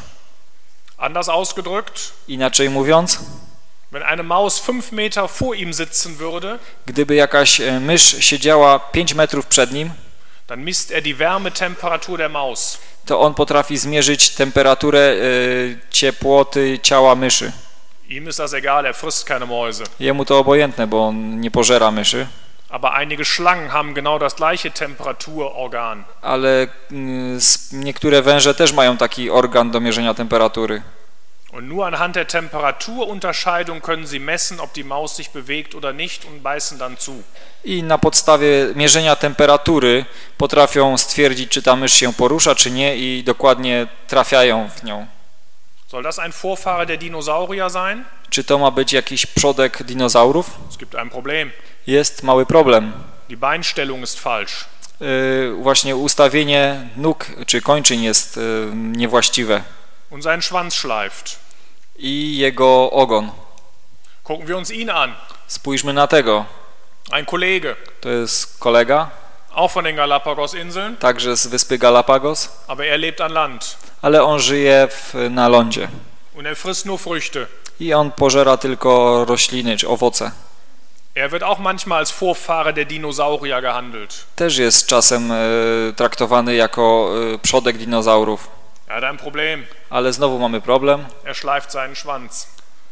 Anders ausgedrückt,
Inaczej mówiąc,
wenn eine Maus 5 Meter vor ihm sitzen würde,
gdyby jakaś mysz siedziała 5 metrów przed nim,
dann misst er die Wärmetemperatur der Maus.
to on potrafi zmierzyć temperaturę ciepłoty ciała myszy.
Ihm ist das egal, er frisst keine Mäuse.
Jemu to obojętne, bo on nie pożera myszy,
Aber einige Schlangen haben genau das gleiche Temperaturorgan.
ale niektóre węże też mają taki organ do mierzenia temperatury.
Und nur anhand der Temperaturunterscheidung können sie messen, ob die Maus sich bewegt oder nicht und beißen dann zu.
I na podstawie mierzenia temperatury potrafią stwierdzić, czy ta mysz się porusza, czy nie i dokładnie trafiają w nią.
Soll das ein Vorfahre der Dinosaurier sein?
Czy to ma być jakiś przodek dinozaurów?
Es gibt ein Problem.
Jest mały problem.
Die Beinstellung ist falsch.
Właśnie ustawienie nóg czy kończyn jest niewłaściwe.
Und sein Schwanz schleift.
I jego ogon.
Gucken wir uns ihn an.
Spójrzmy na tego.
Ein Kollege,
To jest kolega,
auch von den Galapagos-Inseln,
także z wyspy Galapagos,
aber er lebt an Land.
ale on żyje na lądzie.
Und er frisst nur Früchte.
I on pożera tylko rośliny czy owoce.
Er wird auch manchmal als Vorfahre der Dinosaurier gehandelt.
Też jest czasem traktowany jako przodek dinozaurów.
Er hat ein Problem.
Ale znowu mamy problem.
Er schleift seinen Schwanz.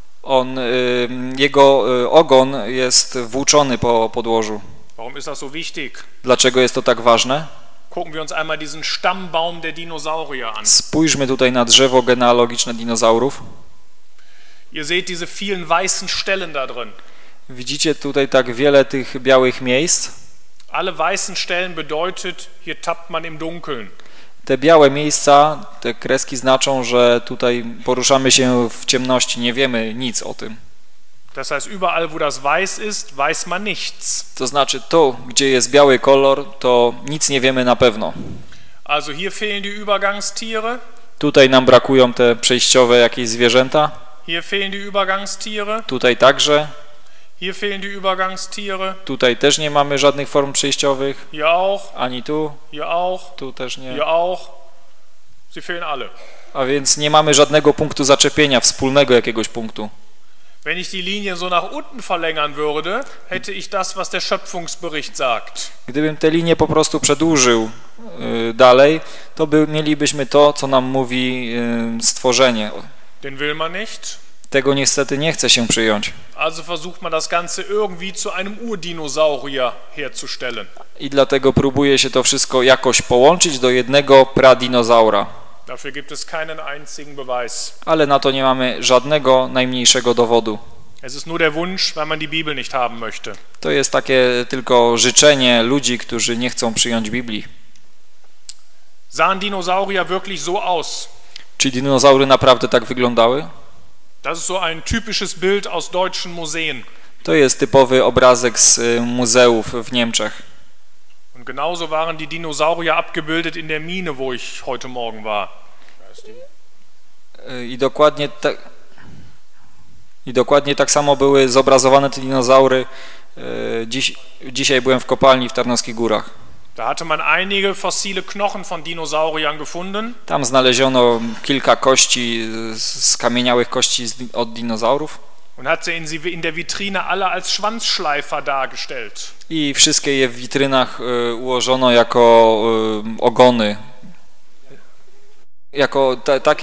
Jego ogon jest włóczony po podłożu.
Warum ist das so wichtig?
Dlaczego jest to tak ważne?
Gucken wir uns einmal diesen Stammbaum der Dinosaurier an.
Spójrzmy tutaj na drzewo genealogiczne dinozaurów.
Ihr seht diese vielen weißen Stellen da drin.
Widzicie tutaj tak wiele tych białych miejsc.
Alle weißen Stellen bedeutet, hier tappt man im Dunkeln.
Te białe miejsca, te kreski znaczą, że tutaj poruszamy się w ciemności, nie wiemy nic o tym.
Das heißt, überall, wo das weiß ist, weiß man nichts.
To znaczy, tu, gdzie jest biały kolor, to nic nie wiemy na pewno.
Also hier fehlen die Übergangstiere.
Tutaj nam brakują te przejściowe jakieś zwierzęta.
Hier fehlen die Übergangstiere.
Tutaj także.
Hier fehlen die Übergangstiere.
Tutaj też nie mamy żadnych form przejściowych.
Hier auch.
Ani tu.
Hier auch.
Tu też nie.
Hier auch. Sie fehlen alle.
A więc nie mamy żadnego punktu zaczepienia, wspólnego jakiegoś punktu.
Wenn ich die Linie so nach unten verlängern würde, hätte ich das, was der Schöpfungsbericht sagt.
Gdybym te linie po prostu przedłużył dalej, to mielibyśmy to, co nam mówi stworzenie.
Den will man nicht.
Tego niestety nie chce się przyjąć.
Also versucht man das Ganze irgendwie zu einem Urdinosaurier herzustellen.
I dlatego próbuje się to wszystko jakoś połączyć do jednego pradinozaura.
Dafür gibt es keinen einzigen Beweis.
Ale na to nie mamy żadnego najmniejszego dowodu.
Es ist nur der Wunsch, weil man die Bibel nicht haben möchte.
To jest takie tylko życzenie ludzi, którzy nie chcą przyjąć Biblii.
Sahen Dinosaurier wirklich so aus?
Czy dinozaury naprawdę tak wyglądały?
Das ist so ein typisches Bild aus deutschen Museen.
To jest typowy obrazek z muzeów w Niemczech.
Und genauso waren die Dinosaurier abgebildet in der Mine, wo ich heute Morgen war.
I dokładnie tak samo były zobrazowane te dinozaury. Dzisiaj byłem w kopalni w Tarnowskich Górach.
Da hatte man einige fossile Knochen von Dinosauriern gefunden.
Tam znaleziono kilka kości, skamieniałych kości od dinozaurów.
Und hat sie in der Vitrine alle als Schwanzschleifer dargestellt.
I wszystkie je w witrynach ułożono jako ogony. Jako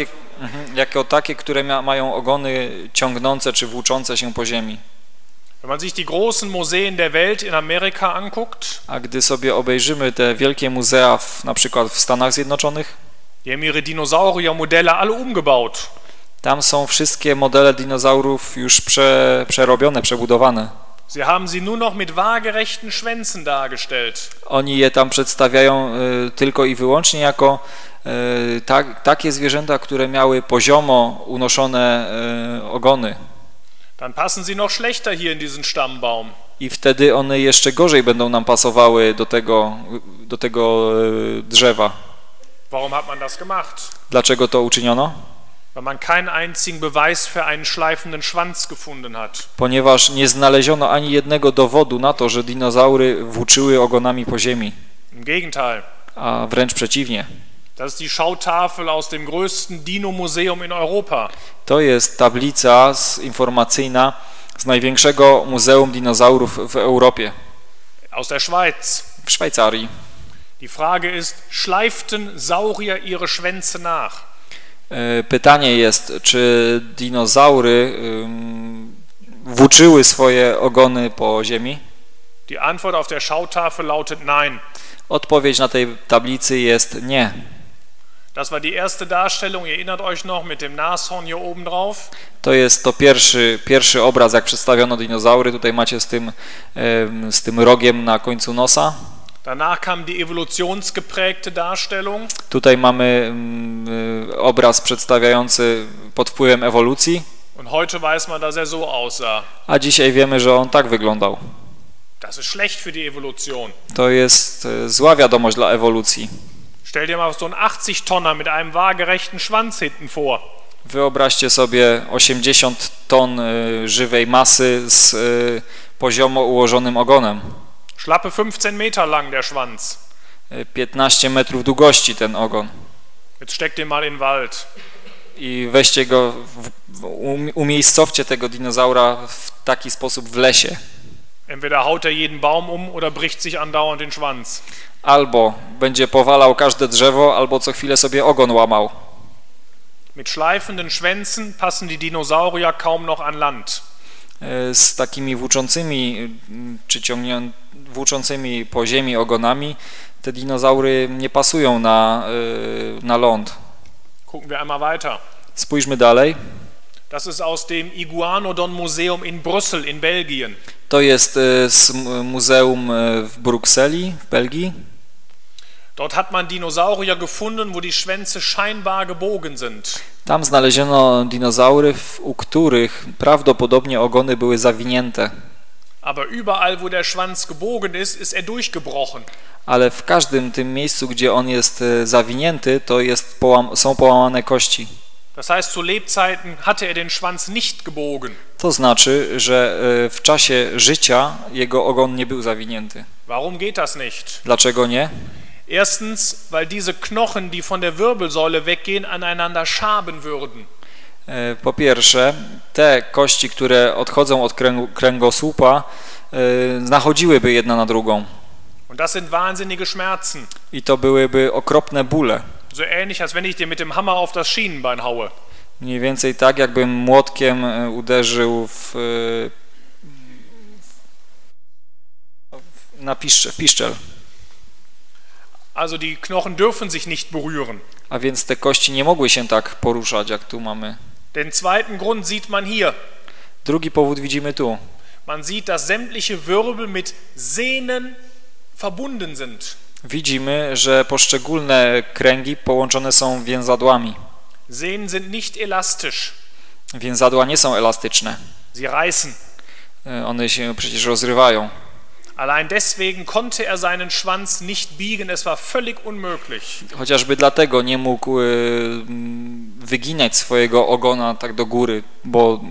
takie, które mają ogony ciągnące czy włóczące się po ziemi.
Wenn man sich die großen Museen der Welt in Amerika anguckt,
a gdy sobie obejrzymy te wielkie muzea na przykład w Stanach Zjednoczonych,
die haben ihre Dinosauriermodelle alle umgebaut.
Tam są wszystkie modele dinozaurów już przerobione, przebudowane.
Sie haben sie nur noch mit waagerechten Schwänzen dargestellt.
Oni je tam przedstawiają tylko i wyłącznie jako takie zwierzęta, które miały poziomo unoszone ogony.
Dann passen sie noch schlechter hier in diesen Stammbaum.
I wtedy one jeszcze gorzej będą nam pasowały do tego drzewa.
Warum hat man das gemacht?
Dlaczego to uczyniono?
Weil man keinen einzigen Beweis für einen schleifenden Schwanz gefunden hat.
Ponieważ nie znaleziono ani jednego dowodu na to, że dinozaury włóczyły ogonami po ziemi.
Im Gegenteil.
A wręcz przeciwnie.
Das ist die Schautafel aus dem größten Dino-Museum in Europa.
To jest tablica informacyjna z największego muzeum dinozaurów w Europie.
Aus der Schweiz.
W Szwajcarii.
Die Frage ist, schleiften Saurier ihre Schwänze nach?
Pytanie jest, czy dinozaury włóczyły swoje ogony po ziemi?
Die Antwort auf der Schautafel lautet nein.
Odpowiedź na tej tablicy jest nie.
Das war die erste Darstellung, ihr erinnert euch noch, mit dem Nashorn hier oben drauf.
To jest to pierwszy obraz, jak przedstawiono dinozaury. Tutaj macie z tym rogiem na końcu nosa.
Danach kam die evolutionsgeprägte Darstellung.
Tutaj mamy obraz przedstawiający pod wpływem ewolucji.
Und heute weiß man, dass er so aussah.
A dzisiaj wiemy, że on tak wyglądał.
Das ist schlecht für die Evolution.
To jest zła wiadomość dla ewolucji.
Stell dir mal so einen 80-Tonner mit einem waagerechten Schwanz hinten vor.
Wyobraźcie sobie 80 ton żywej masy z poziomo ułożonym ogonem.
Schlappe 15 Meter lang der Schwanz.
15 metrów długości ten ogon.
Jetzt steckt den mal in den Wald.
I weźcie go, umiejscowcie tego dinozaura w taki sposób w lesie.
Entweder haut er jeden Baum oder bricht sich andauernd den Schwanz.
Albo będzie powalał każde drzewo, albo co chwilę sobie ogon łamał.
Mit schleifenden Schwänzen passen die Dinosaurier kaum noch an Land.
Z takimi włóczącymi czy włóczącymi po ziemi ogonami te dinozaury nie pasują na ląd.
Gucken wir einmal weiter.
Spójrzmy dalej.
Das ist aus dem Iguanodon Museum in Brüssel in Belgien.
To jest z muzeum w Brukseli, w Belgii.
Dort hat man Dinosaurier gefunden, wo die Schwänze scheinbar gebogen sind.
Tam znaleziono dinozaury, u których prawdopodobnie ogony były zawinięte.
Aber überall, wo der Schwanz gebogen ist, ist er durchgebrochen.
Ale w każdym tym miejscu, gdzie on jest zawinięty, to są połamane kości.
Das heißt, zu Lebzeiten hatte er den Schwanz nicht gebogen.
To znaczy, że w czasie życia jego ogon nie był zawinięty.
Warum geht das nicht?
Dlaczego nie?
Erstens, weil diese Knochen, die von der Wirbelsäule weggehen, aneinander schaben würden.
Po pierwsze, te kości, które odchodzą od kręgosłupa, nachodziłyby jedna na drugą.
Und das sind wahnsinnige Schmerzen.
I to byłyby okropne bóle.
So ähnlich, als wenn ich dir mit dem Hammer auf das Schienenbein haue.
Mniej więcej tak, jakbym młotkiem uderzył w piszczel.
Also die Knochen dürfen sich nicht berühren.
A więc te kości nie mogły się tak poruszać, jak tu mamy.
Den zweiten Grund sieht man hier.
Drugi powód widzimy tu.
Man sieht, dass sämtliche Wirbel mit Sehnen verbunden sind.
Widzimy, że poszczególne kręgi połączone są więzadłami.
Sehnen sind nicht elastisch.
Więzadła nie są elastyczne.
Sie reißen.
One się przecież rozrywają.
Allein deswegen konnte er seinen Schwanz nicht biegen, es war völlig unmöglich.
Chociażby dlatego nie mógł wyginać swojego ogona tak do góry, bo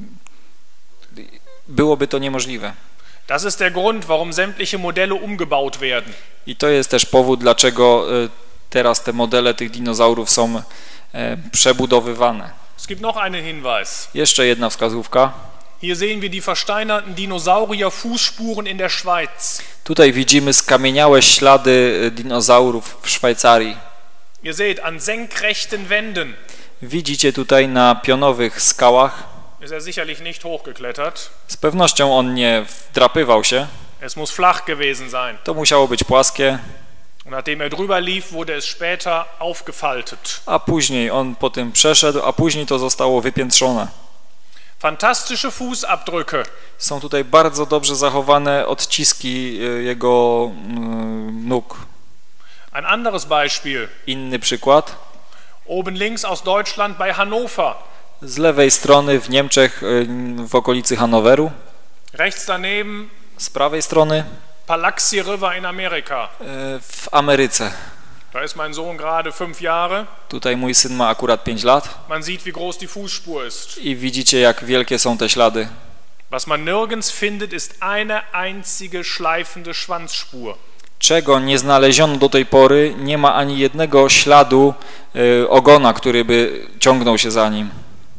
byłoby to niemożliwe.
Das ist der Grund, warum sämtliche Modelle umgebaut werden.
I to jest też powód, dlaczego teraz te modele tych dinozaurów są przebudowywane.
Es gibt noch einen Hinweis.
Jeszcze jedna wskazówka.
Hier sehen wir die versteinerten Dinosaurier-Fußspuren in der Schweiz.
Tutaj widzimy skamieniałe ślady dinozaurów w Szwajcarii.
Ihr seht, an senkrechten Wänden.
Widzicie tutaj na pionowych skałach.
Ist er sicherlich nicht hochgeklettert.
Z pewnością on nie wdrapywał się.
Es muss flach gewesen sein.
To musiało być płaskie.
Und nachdem er drüber lief, wurde es später aufgefaltet.
A później on po tym przeszedł, a później to zostało wypiętrzone.
Fantastische Fußabdrücke.
Są tutaj bardzo dobrze zachowane odciski jego nóg.
Ein anderes Beispiel.
Inny przykład.
Oben links aus Deutschland bei Hannover.
Z lewej strony w Niemczech, w okolicy Hanoweru.
Rechts daneben.
Z prawej strony.
Palaxi River in Amerika.
W Ameryce.
Da ist mein Sohn gerade 5 Jahre.
Tutaj mój syn ma akurat 5 lat.
Man sieht, wie groß die Fußspur ist.
I widzicie, jak wielkie są te ślady.
Was man nirgends findet, ist eine einzige schleifende Schwanzspur.
Czego nie znaleziono do tej pory, nie ma ani jednego śladu ogona, który by ciągnął się za nim.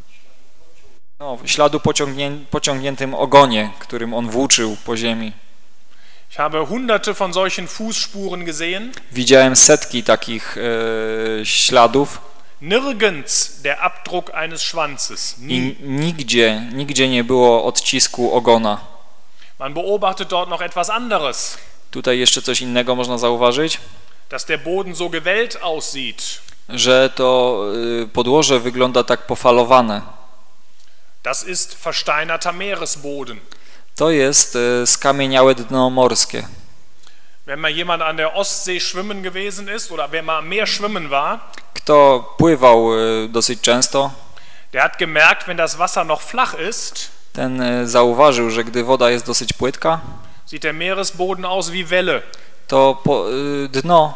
No, śladu pociągniętym ogonie, którym on włóczył po ziemi.
Ich habe hunderte von solchen Fußspuren gesehen.
Widziałem setki takich śladów.
Nirgends der Abdruck eines Schwanzes.
I nigdzie nie było odcisku ogona.
Man beobachtet dort noch etwas anderes.
Tutaj jeszcze coś innego można zauważyć.
Dass der Boden so gewellt aussieht.
Że to podłoże wygląda tak pofalowane.
Das ist versteinerter Meeresboden.
To jest skamieniałe dno morskie.
Wenn mal jemand an der Ostsee schwimmen gewesen ist oder wer mal am Meer schwimmen war,
kto pływał dosyć często,
der hat gemerkt, wenn das Wasser noch flach ist,
ten zauważył, że gdy woda jest dosyć płytka,
sieht der Meeresboden aus wie Welle.
To dno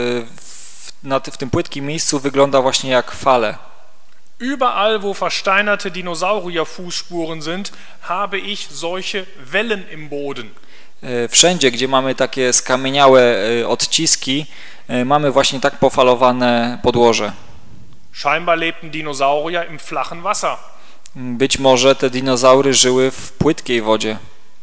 w tym płytkim miejscu wygląda właśnie jak fale.
Überall, wo versteinerte Dinosaurier-Fußspuren sind, habe ich solche Wellen im Boden.
Wszędzie, gdzie mamy takie skamieniałe odciski, mamy właśnie tak pofalowane podłoże.
Scheinbar lebten Dinosaurier im flachen Wasser.
Być może te dinozaury żyły w płytkiej wodzie.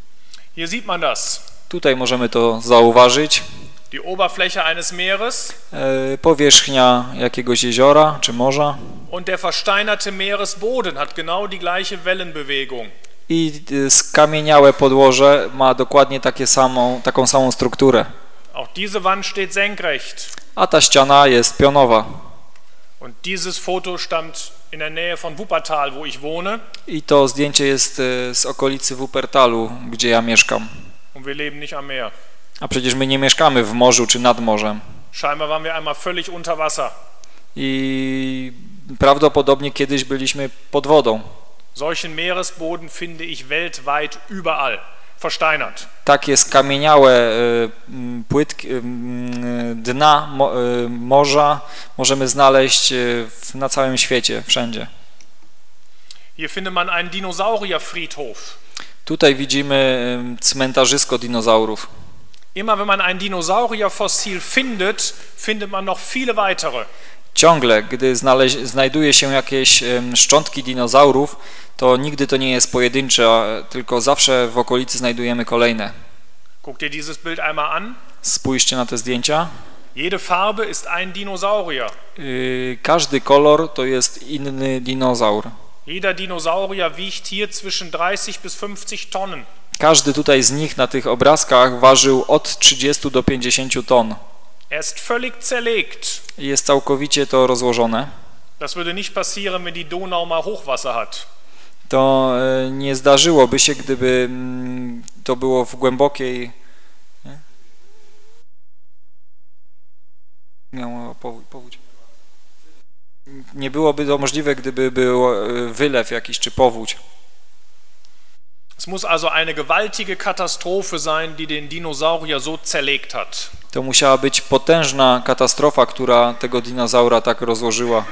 Hier sieht man das.
Tutaj możemy to zauważyć.
Die Oberfläche eines Meeres
Powierzchnia jakiegoś jeziora czy morza
und der versteinerte Meeresboden hat genau die gleiche Wellenbewegung.
i skamieniałe podłoże ma dokładnie taką samą strukturę.
Auch diese Wand steht senkrecht.
A ta ściana jest pionowa.
Und dieses Foto stammt in der Nähe von Wuppertal, wo ich wohne.
I to zdjęcie jest z okolicy Wuppertalu, gdzie ja mieszkam.
Und wir leben nicht am Meer.
A przecież my nie mieszkamy w morzu czy nad morzem.
Scheinbar waren wir einmal völlig unter Wasser.
I prawdopodobnie kiedyś byliśmy pod wodą.
Solchen Meeresboden finde ich weltweit überall versteinert.
Takie skamieniałe płytki, dna morza możemy znaleźć na całym świecie, wszędzie.
Hier findet man einen Dinosaurierfriedhof.
Tutaj widzimy cmentarzysko dinozaurów.
Immer wenn man ein Dinosaurierfossil findet, findet man noch viele weitere.
Ciągle, gdy znajduje się jakieś szczątki dinozaurów, to nigdy to nie jest pojedyncze, tylko zawsze w okolicy znajdujemy kolejne.
Guck dir dieses Bild einmal an.
Spójrzcie na te zdjęcia.
Jede Farbe ist ein Dinosaurier.
Każdy kolor to jest inny dinozaur.
Jeder Dinosaurier wiegt hier zwischen 30 bis 50 Tonnen.
Każdy tutaj z nich na tych obrazkach ważył od 30 do 50 ton.
Er ist völlig zerlegt.
Jest całkowicie to rozłożone.
Das würde nicht passieren, wenn die Donau mal Hochwasser hat.
To nie zdarzyłoby się, gdyby to było w głębokiej... Miało powódź. Nie byłoby to możliwe, gdyby był wylew jakiś czy powódź.
Es muss also eine gewaltige Katastrophe sein, die den Dinosaurier so zerlegt hat.
To musiała być potężna katastrofa, która tego dinozaura tak rozłożyła.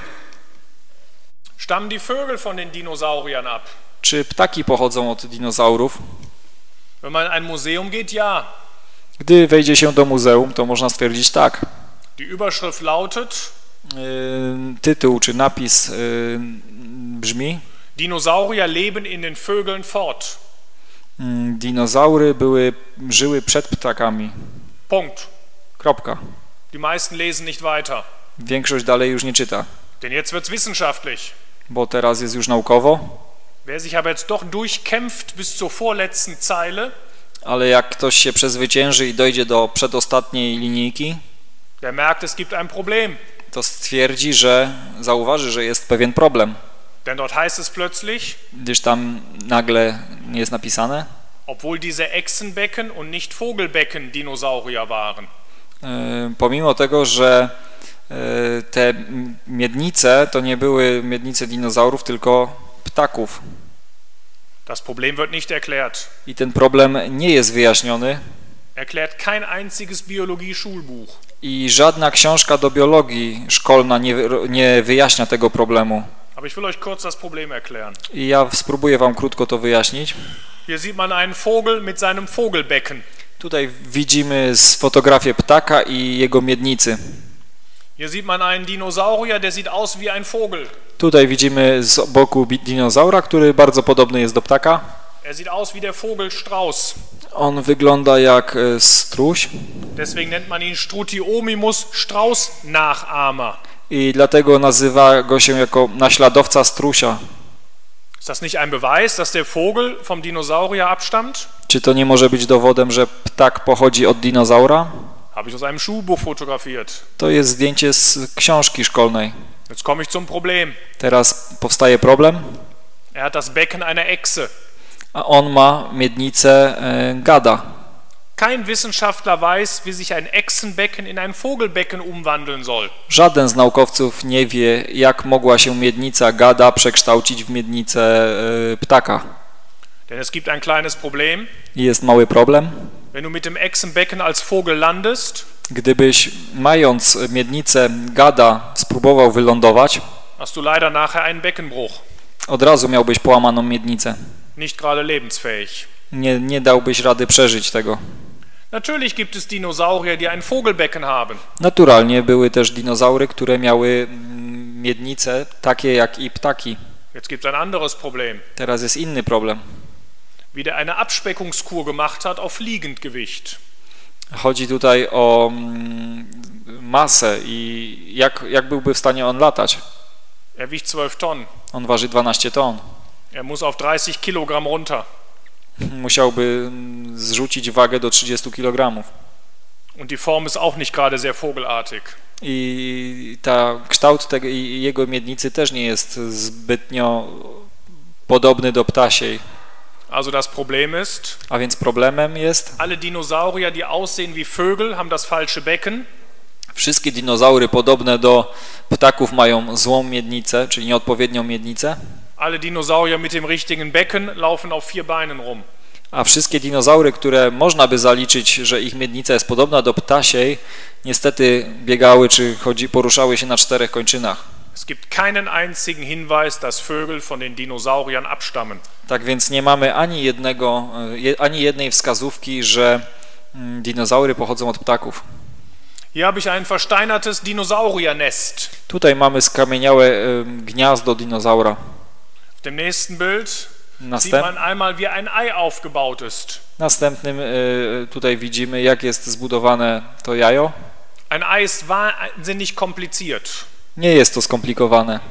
Stammen die Vögel von den Dinosauriern ab?
Czy ptaki pochodzą od dinozaurów?
Wenn man in ein Museum geht, ja.
Gdy wejdzie się do muzeum, to można stwierdzić tak.
Die Überschrift lautet:
Tytuł czy napis brzmi:
Dinosaurier leben in den Vögeln fort.
Dinozaury żyły przed ptakami.
Punkt.
Kropka.
Die meisten lesen nicht weiter.
Większość dalej już nie czyta.
Denn jetzt wird's wissenschaftlich.
Bo teraz jest już naukowo.
Wer sich aber jetzt doch durchkämpft bis zur vorletzten Zeile,
ale jak ktoś się przezwycięży i dojdzie do przedostatniej linijki,
der merkt, es gibt ein Problem.
To zauważy, że jest pewien problem.
Denn dort heißt es plötzlich,
gdyż tam nagle jest napisane,
obwohl diese Echsenbecken und nicht Vogelbecken Dinosaurier waren.
Pomimo tego, że te miednice to nie były miednice dinozaurów, tylko ptaków.
Das Problem wird nicht erklärt.
I ten problem nie jest wyjaśniony.
Erklärt kein einziges Biologie-Schulbuch.
I żadna książka do biologii szkolna nie wyjaśnia tego problemu.
Aber ich will euch kurz das Problem erklären.
I ja spróbuję wam krótko to wyjaśnić.
Hier sieht man einen Vogel mit seinem Vogelbecken.
Tutaj widzimy fotografię ptaka i jego miednicy.
Hier sieht man einen Dinosaurier, der sieht aus wie ein Vogel.
Tutaj widzimy z boku dinozaura, który bardzo podobny jest do ptaka.
Er sieht aus wie der Vogel Strauß.
On wygląda jak struś.
Deswegen nennt man ihn Strutiomimus Strauß-Nachahmer.
I dlatego nazywa go się jako naśladowca strusia.
Ist das nicht ein Beweis, dass der Vogel vom Dinosaurier abstammt?
Czy to nie może być dowodem, że ptak pochodzi od dinozaura?
Habe ich aus einem Schulbuch fotografiert.
To jest zdjęcie z książki szkolnej.
Jetzt komme ich zum Problem.
Teraz powstaje problem.
Er hat das Becken einer Echse.
A on ma miednicę gada.
Kein Wissenschaftler weiß, wie sich ein Echsenbecken in ein Vogelbecken umwandeln soll.
Żaden z naukowców nie wie, jak mogła się miednica gada przekształcić w miednicę ptaka.
Denn es gibt ein kleines Problem.
Jest mały problem.
Wenn du mit dem Echsenbecken als Vogel landest,
gdybyś mając miednicę gada spróbował wylądować,
hast du leider nachher einen Beckenbruch.
Od razu miałbyś połamaną miednicę.
Nicht gerade lebensfähig.
Nie dałbyś rady przeżyć tego.
Natürlich gibt es Dinosaurier, die ein Vogelbecken haben.
Naturalnie były też dinozaury, które miały miednice takie jak i ptaki.
Jetzt gibt es ein anderes Problem.
Teraz jest inny problem.
wie der eine Abspeckungskur gemacht hat auf Liegendgewicht.
Chodzi tutaj o masę i jak byłby w stanie on latać.
Er wiegt 12 Tonnen.
On waży 12 ton.
Er muss auf 30 Kilogramm runter.
Musiałby zrzucić wagę do 30 kg.
Und die Form ist auch nicht gerade sehr vogelartig.
I kształt tego i jego miednicy też nie jest zbytnio podobny do ptasiej.
Also das Problem ist,
A więc problemem jest,
alle Dinosaurier, die aussehen wie Vögel, haben das falsche Becken.
wszystkie dinozaury podobne do ptaków mają złą miednicę, czyli nieodpowiednią miednicę.
Alle Dinosaurier mit dem richtigen Becken laufen auf 4 Beinen rum.
A wszystkie dinozaury, które można by zaliczyć, że ich miednica jest podobna do ptasiej, niestety biegały czy poruszały się na 4 kończynach.
Es gibt keinen einzigen Hinweis, dass Vögel von den Dinosauriern abstammen.
Tak więc nie mamy ani jednej wskazówki, że dinozaury pochodzą od ptaków.
Hier habe ich ein versteinertes Dinosauriernest.
Tutaj mamy skamieniałe gniazdo dinozaura.
Auf dem nächsten Bild sieht man einmal, wie ein Ei aufgebaut ist.
Następnym tutaj widzimy, jak jest zbudowane to jajo.
Ein Ei ist wahnsinnig kompliziert.
Nie jest to skomplikowane.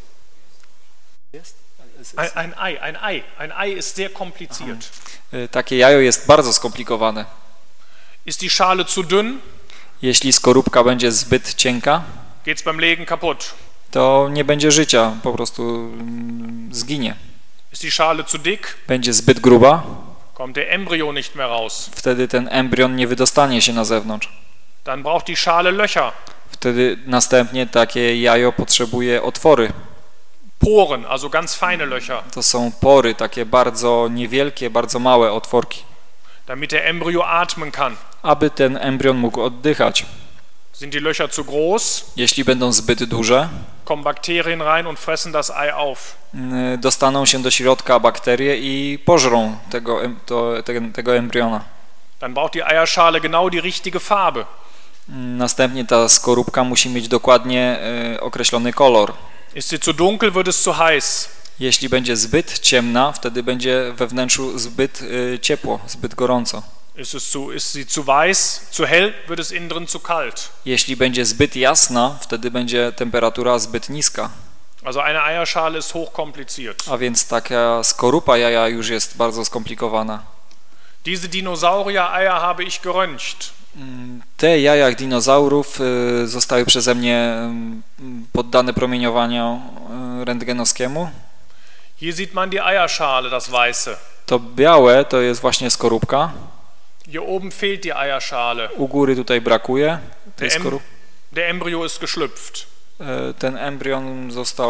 Ein Ei ist sehr kompliziert.
Takie jajo jest bardzo skomplikowane.
Ist die Schale zu dünn?
Jeśli skorupka będzie zbyt cienka,
geht's beim Legen kaputt.
To nie będzie życia, po prostu zginie.
Ist die Schale zu dick?
Będzie zbyt gruba,
kommt der Embryo nicht mehr raus.
Wtedy ten embrion nie wydostanie się na zewnątrz.
Dann braucht die Schale Löcher.
Wtedy następnie takie jajo potrzebuje otwory.
Poren, also ganz feine Löcher.
To są pory, takie bardzo niewielkie, bardzo małe otworki.
Damit der Embryo atmen kann.
Aby ten embrion mógł oddychać.
Sind die Löcher zu groß?
Jeśli będą zbyt duże,
kommen Bakterien rein und fressen das Ei auf.
Dostaną się do środka bakterie i pożrą tego embriona.
Dann braucht die Eierschale genau die richtige Farbe.
Następnie ta skorupka musi mieć dokładnie określony kolor.
Ist sie zu dunkel, wird es zu heiß.
Jeśli będzie zbyt ciemna, wtedy będzie we wnętrzu zbyt ciepło, zbyt gorąco.
Ist sie zu weiß, zu hell, wird es innen drin zu kalt.
Jeśli będzie zbyt jasna, wtedy będzie temperatura zbyt niska.
Also eine Eierschale ist hochkompliziert.
A więc taka skorupa jaja już jest bardzo skomplikowana.
Diese Dinosaurier-Eier habe ich geröntgt.
Te jaja dinozaurów zostały przeze mnie poddane promieniowaniu rentgenowskiemu.
Hier sieht man die Eierschale, das weiße.
To białe to jest właśnie skorupka.
Hier oben fehlt die Eierschale.
U góry tutaj brakuje tej skorupki.
Der Embryo ist geschlüpft.
Ten embrion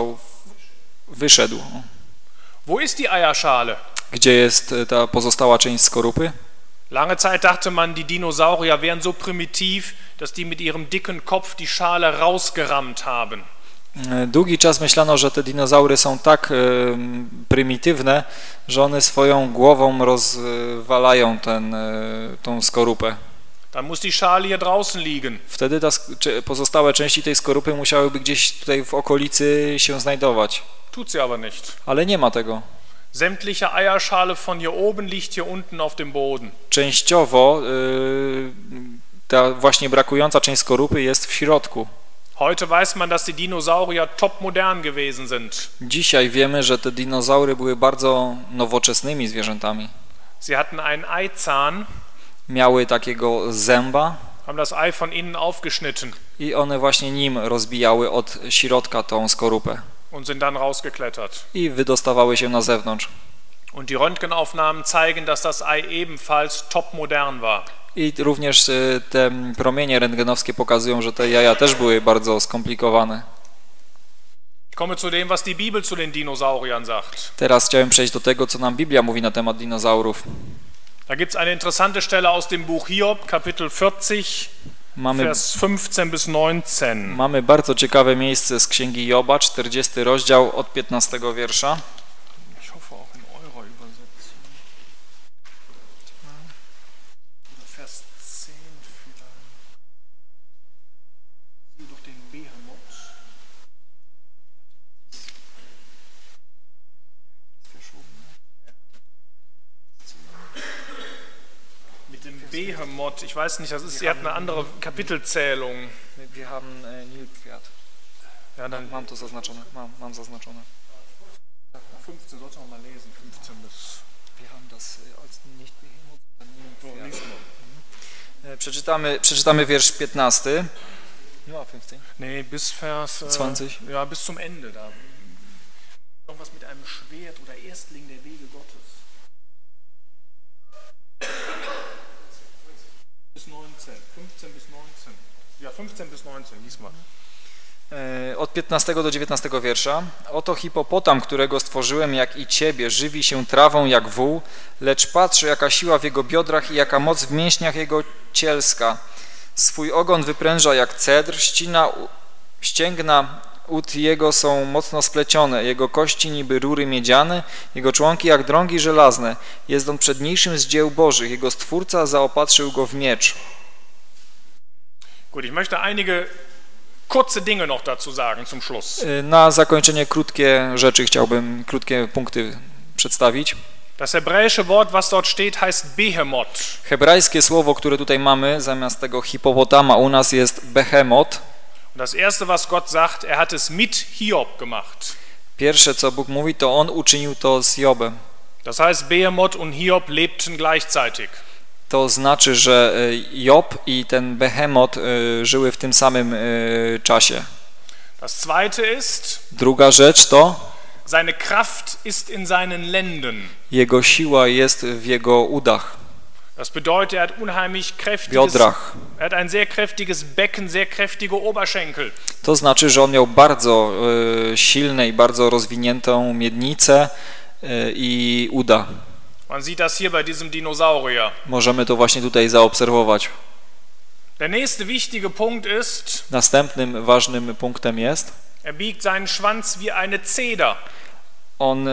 wyszedł.
Wo ist die Eierschale?
Gdzie jest ta pozostała część skorupy?
Lange Zeit dachte man, die Dinosaurier wären so primitiv, dass die mit ihrem dicken Kopf die Schale rausgerammt haben.
Długi czas myślano, że te dinozaury są tak prymitywne, że one swoją głową rozwalają tą skorupę.
Dann muss die Schale hier draußen liegen.
Wtedy pozostałe części tej skorupy musiałyby gdzieś tutaj w okolicy się znajdować.
Tut sie aber nicht.
Ale nie ma tego.
Sämtliche Eierschale von hier oben liegt hier unten auf dem Boden.
Częściowo ta właśnie brakująca część skorupy jest w środku.
Heute weiß man, dass die Dinosaurier topmodern gewesen sind.
Dzisiaj wiemy, że te dinozaury były bardzo nowoczesnymi zwierzętami.
Sie hatten einen Eizahn.
Miały takiego zęba.
Haben das Ei von innen aufgeschnitten.
I one właśnie nim rozbijały od środka tą skorupę.
Und sind dann rausgeklettert.
I wydostawały się na zewnątrz.
Und die Röntgenaufnahmen zeigen, dass das Ei ebenfalls topmodern war.
I również te promienie rentgenowskie pokazują, że te jaja też były bardzo skomplikowane.
Ich komme zu dem, was die Bibel zu den Dinosauriern sagt.
Teraz chciałem przejść do tego, co nam Biblia mówi na temat dinozaurów.
Da gibt es eine interessante Stelle aus dem Buch Hiob, Kapitel 40, Vers 15 bis 19.
Mamy bardzo ciekawe miejsce z Księgi Joba, 40 rozdział od 15 wiersza.
Ich hoffe auch in eurer Übersetzung. Vers 10 vielleicht. Sieh doch den Behemoth. Verschoben, ne? Behemoth, ich weiß nicht, er hat eine andere Kapitelzählung.
Wir haben Nilpferd.
Ja, dann
Mam to zaznaczone. Mam zaznaczone.
15 sollte man mal lesen, 15 bis.
Wir haben das als nicht Behemoth, sondern
Nilpferd.
Przeczytamy wiersz 15. Ja, 15.
Nee, bis Vers
20.
Ja, bis zum Ende da. Irgendwas mit einem Schwert oder Erstling der Wege Gottes. Bis 19, 15 bis 19. Ja, 15 bis 19, lies mal.
Od 15 do 19 wiersza. Oto hipopotam, którego stworzyłem jak i ciebie, żywi się trawą jak wół, lecz patrzę, jaka siła w jego biodrach i jaka moc w mięśniach jego cielska. Swój ogon wypręża jak cedr, ścięgna ud jego są mocno splecione, jego kości niby rury miedziane, jego członki jak drągi żelazne. Jest on przedniejszym z dzieł bożych, jego Stwórca zaopatrzył go w miecz.
Gut, ich möchte einige kurze Dinge noch dazu sagen zum Schluss.
Na zakończenie krótkie rzeczy chciałbym, krótkie punkty przedstawić.
Das hebräische Wort, was dort steht, heißt Behemoth.
Hebrajskie słowo, które tutaj mamy, zamiast tego hipopotama u nas jest behemoth.
Und das erste, was Gott sagt, er hat es mit Hiob gemacht.
Pierwsze, co Bóg mówi, to On uczynił to z Jobem.
Das heißt, Behemoth und Hiob lebten gleichzeitig.
To znaczy, że Job i ten behemoth żyły w tym samym czasie.
Das zweite ist,
Druga rzecz to
seine Kraft ist in seinen Lenden.
jego siła jest w jego udach,
Das bedeutet, er hat unheimlich kräftiges,
biodrach.
er hat ein sehr kräftiges Becken, sehr kräftige Oberschenkel.
To znaczy, że on miał bardzo silne i bardzo rozwiniętą miednicę i uda.
Man sieht das hier bei diesem Dinosaurier.
Możemy to właśnie tutaj zaobserwować.
Der nächste wichtige Punkt ist,
Następnym ważnym punktem jest,
er biegt seinen Schwanz wie eine Zeder.
on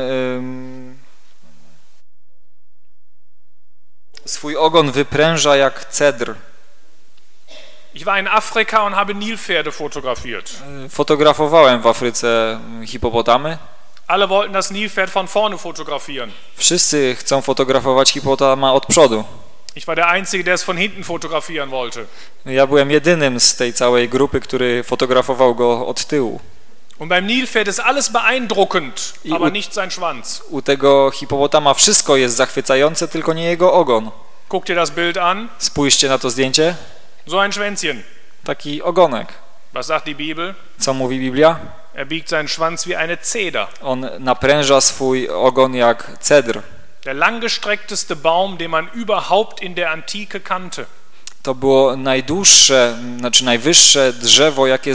swój ogon wypręża jak cedr.
Ich war in Afrika und habe Nilpferde fotografiert.
Fotografowałem w Afryce hipopotamy.
Alle wollten das Nilpferd von vorne fotografieren.
Wszyscy chcą fotografować hipopotama od przodu.
Ich war der Einzige, der es von hinten fotografieren wollte.
Ja byłem jedynym z tej całej grupy, który fotografował go od tyłu.
Und beim Nilpferd ist alles beeindruckend, aber nicht sein Schwanz.
U tego hipopotama wszystko jest zachwycające, tylko nie jego ogon.
Guck dir das Bild an.
Spójrzcie na to zdjęcie.
So ein Schwänzchen.
Taki ogonek.
Was sagt die Bibel?
Co mówi Biblia?
Er biegt seinen Schwanz wie eine Zeder.
On napręża swój ogon jak cedr.
Der langgestreckteste Baum, den man überhaupt in der Antike kannte.
To było najdłuższe, znaczy najwyższe drzewo, jakie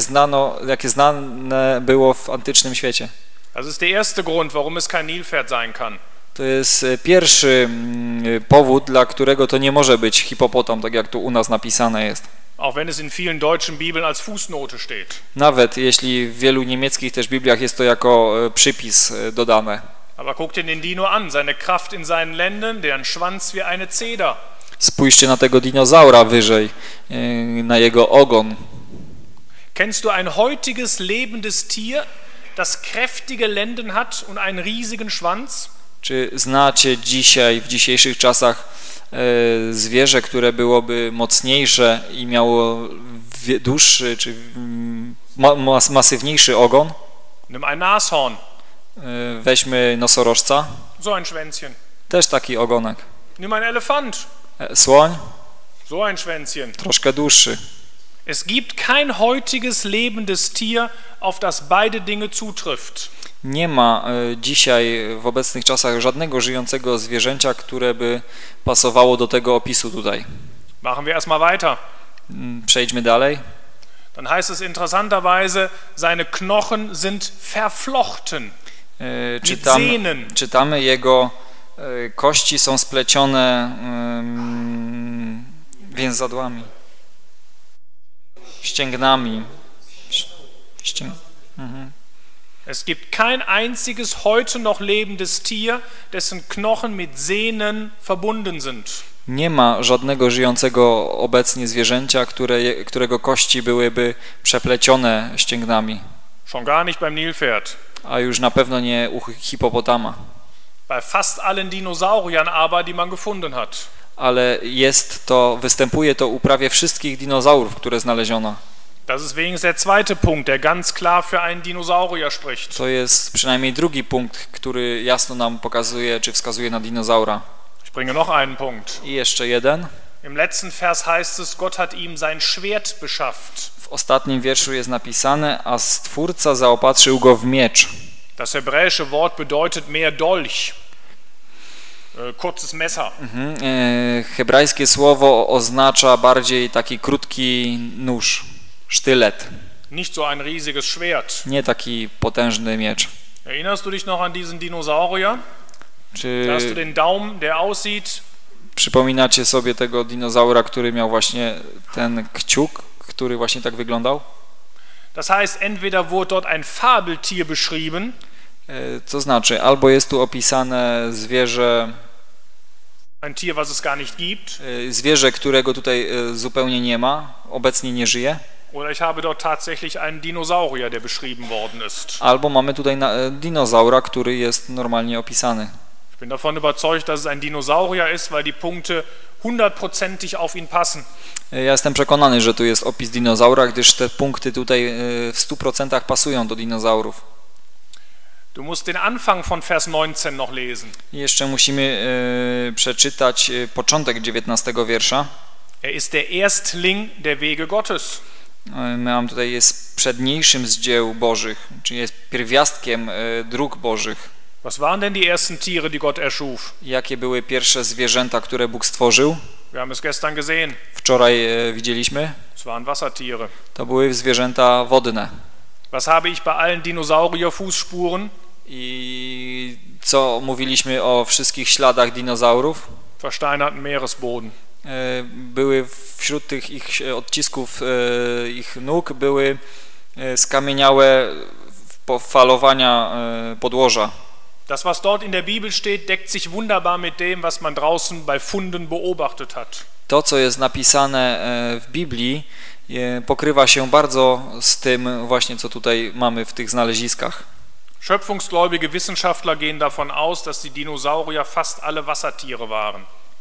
znane było w antycznym świecie.
Das ist der erste Grund, warum es kein Nilpferd sein kann.
To jest pierwszy powód, dla którego to nie może być hipopotam, tak jak tu u nas napisane jest.
Auch wenn es in vielen deutschen Bibeln als Fußnote steht.
Nawet jeśli w wielu niemieckich też Bibliach jest to jako przypis dodane.
Aber guck dir den Dino an, seine Kraft in seinen Lenden, deren Schwanz wie eine Zeder.
Spójrzcie na tego dinozaura wyżej, na jego ogon.
Kennst du ein heutiges lebendes Tier, das kräftige Lenden hat und einen riesigen Schwanz?
Czy znacie dzisiaj, w dzisiejszych czasach zwierzę, które byłoby mocniejsze i miało dłuższy czy masywniejszy ogon?
Nimm ein Nashorn.
Weźmy nosorożca,
So ein Schwänzchen.
też taki ogonek.
Nimm ein Elefant.
Słoń,
So ein Schwänzchen.
troszkę dłuższy.
Es gibt kein heutiges lebendes Tier, auf das beide Dinge zutrifft.
Nie ma dzisiaj w obecnych czasach żadnego żyjącego zwierzęcia, które by pasowało do tego opisu tutaj.
Machen wir erstmal weiter.
Przejdźmy dalej.
Dann heißt es interessanterweise, seine Knochen sind verflochten.
Czytamy, jego kości są splecione więzadłami, ścięgnami.
Es gibt kein einziges heute noch lebendes Tier, dessen Knochen mit Sehnen verbunden sind.
Nie ma żadnego żyjącego obecnie zwierzęcia, którego kości byłyby przeplecione ścięgnami.
Schon gar nicht beim Nilpferd.
A już na pewno nie u hipopotama.
Bei fast allen Dinosauriern aber, die man gefunden hat.
ale występuje to u prawie wszystkich dinozaurów, które znaleziono.
Das ist wenigstens der zweite Punkt, der ganz klar für einen Dinosaurier spricht.
To jest przynajmniej drugi punkt, który jasno nam pokazuje, czy wskazuje na dinozaura.
Ich bringe noch einen Punkt.
I jeszcze jeden.
Im letzten Vers heißt es, Gott hat ihm sein Schwert beschafft.
W ostatnim wierszu jest napisane, a Stwórca zaopatrzył go w miecz.
Das hebräische Wort bedeutet mehr Dolch, kurzes Messer.
Hebrajskie słowo oznacza bardziej taki krótki nóż, sztylet.
Nicht so ein riesiges Schwert.
Nie taki potężny miecz.
Erinnerst du dich noch an diesen Dinosaurier?
Czy
Da hast du den Daumen, der aussieht
przypominacie sobie tego dinozaura, który miał właśnie ten kciuk, który właśnie tak wyglądał?
Das heißt, entweder wurde dort ein Fabeltier beschrieben,
To znaczy, albo jest tu opisane zwierzę,
ein Tier, was es gar nicht gibt,
którego tutaj zupełnie nie ma, obecnie nie żyje,
oder ich habe dort tatsächlich einen Dinosaurier, der beschrieben worden ist.
albo mamy tutaj dinozaura, który jest normalnie opisany.
Ich bin davon überzeugt, dass es ein Dinosaurier ist, weil die Punkte 100%ig auf ihn passen.
Ja jestem przekonany, że tu jest opis dinozaura, gdyż te punkty tutaj w 100% pasują do dinozaurów.
Du musst den Anfang von Vers 19 noch lesen.
I jeszcze musimy przeczytać początek 19 wiersza.
Er ist der Erstling der Wege Gottes.
Mam tutaj jest przedniejszym z dzieł Bożych, czyli jest pierwiastkiem dróg Bożych.
Was waren denn die ersten Tiere, die Gott erschuf?
Jakie były pierwsze zwierzęta, które Bóg stworzył?
Wir haben es gestern gesehen.
Wczoraj widzieliśmy.
Es waren Wassertiere.
To były zwierzęta wodne.
Was habe ich bei allen Dinosaurier-Fußspuren?
I co mówiliśmy o wszystkich śladach dinozaurów?
Versteinerten Meeresboden.
Były wśród tych ich odcisków ich nóg były skamieniałe falowania podłoża.
Das, was dort in der Bibel steht, deckt sich wunderbar mit dem, was man draußen bei Funden beobachtet hat.
To, co jest napisane w Biblii, pokrywa się bardzo z tym właśnie, co tutaj mamy w tych znaleziskach.
Schöpfungsgläubige Wissenschaftler gehen davon aus, dass die Dinosaurier fast alle Wassertiere waren.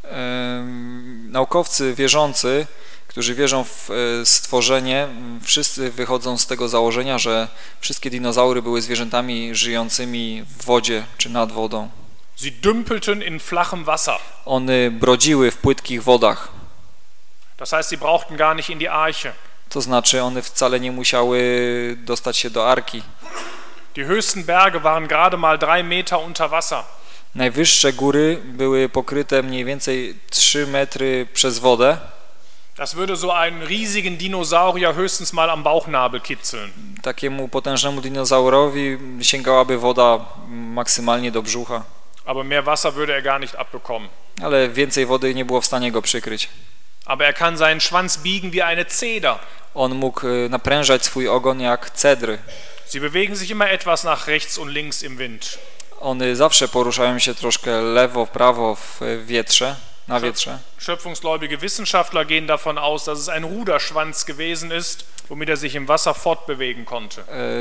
Naukowcy wierzący, którzy wierzą w stworzenie, wszyscy wychodzą z tego założenia, że wszystkie dinozaury były zwierzętami żyjącymi w wodzie czy nad wodą.
Sie dümpelten in flachem Wasser.
One brodziły w płytkich wodach.
Das heißt, sie brauchten gar nicht in die Arche.
To znaczy, one wcale nie musiały dostać się do arki.
Die höchsten Berge waren gerade mal 3 Meter unter Wasser.
Najwyższe góry były pokryte mniej więcej 3 metry przez wodę.
Das würde so einen riesigen Dinosaurier höchstens mal am Bauchnabel kitzeln.
Takiemu potężnemu dinozaurowi sięgałaby woda maksymalnie do brzucha.
Aber mehr Wasser würde er gar nicht abbekommen.
Ale więcej wody nie było w stanie go przykryć.
Aber er kann seinen Schwanz biegen wie eine Zeder.
On mógł naprężać swój ogon jak cedry.
Sie bewegen sich immer etwas nach rechts und links im Wind.
One zawsze poruszają się troszkę lewo, prawo w wietrze, na wietrze.
Schöpfungsgläubige Wissenschaftler gehen davon aus, dass es ein Ruderschwanz gewesen ist, womit er sich im Wasser fortbewegen konnte.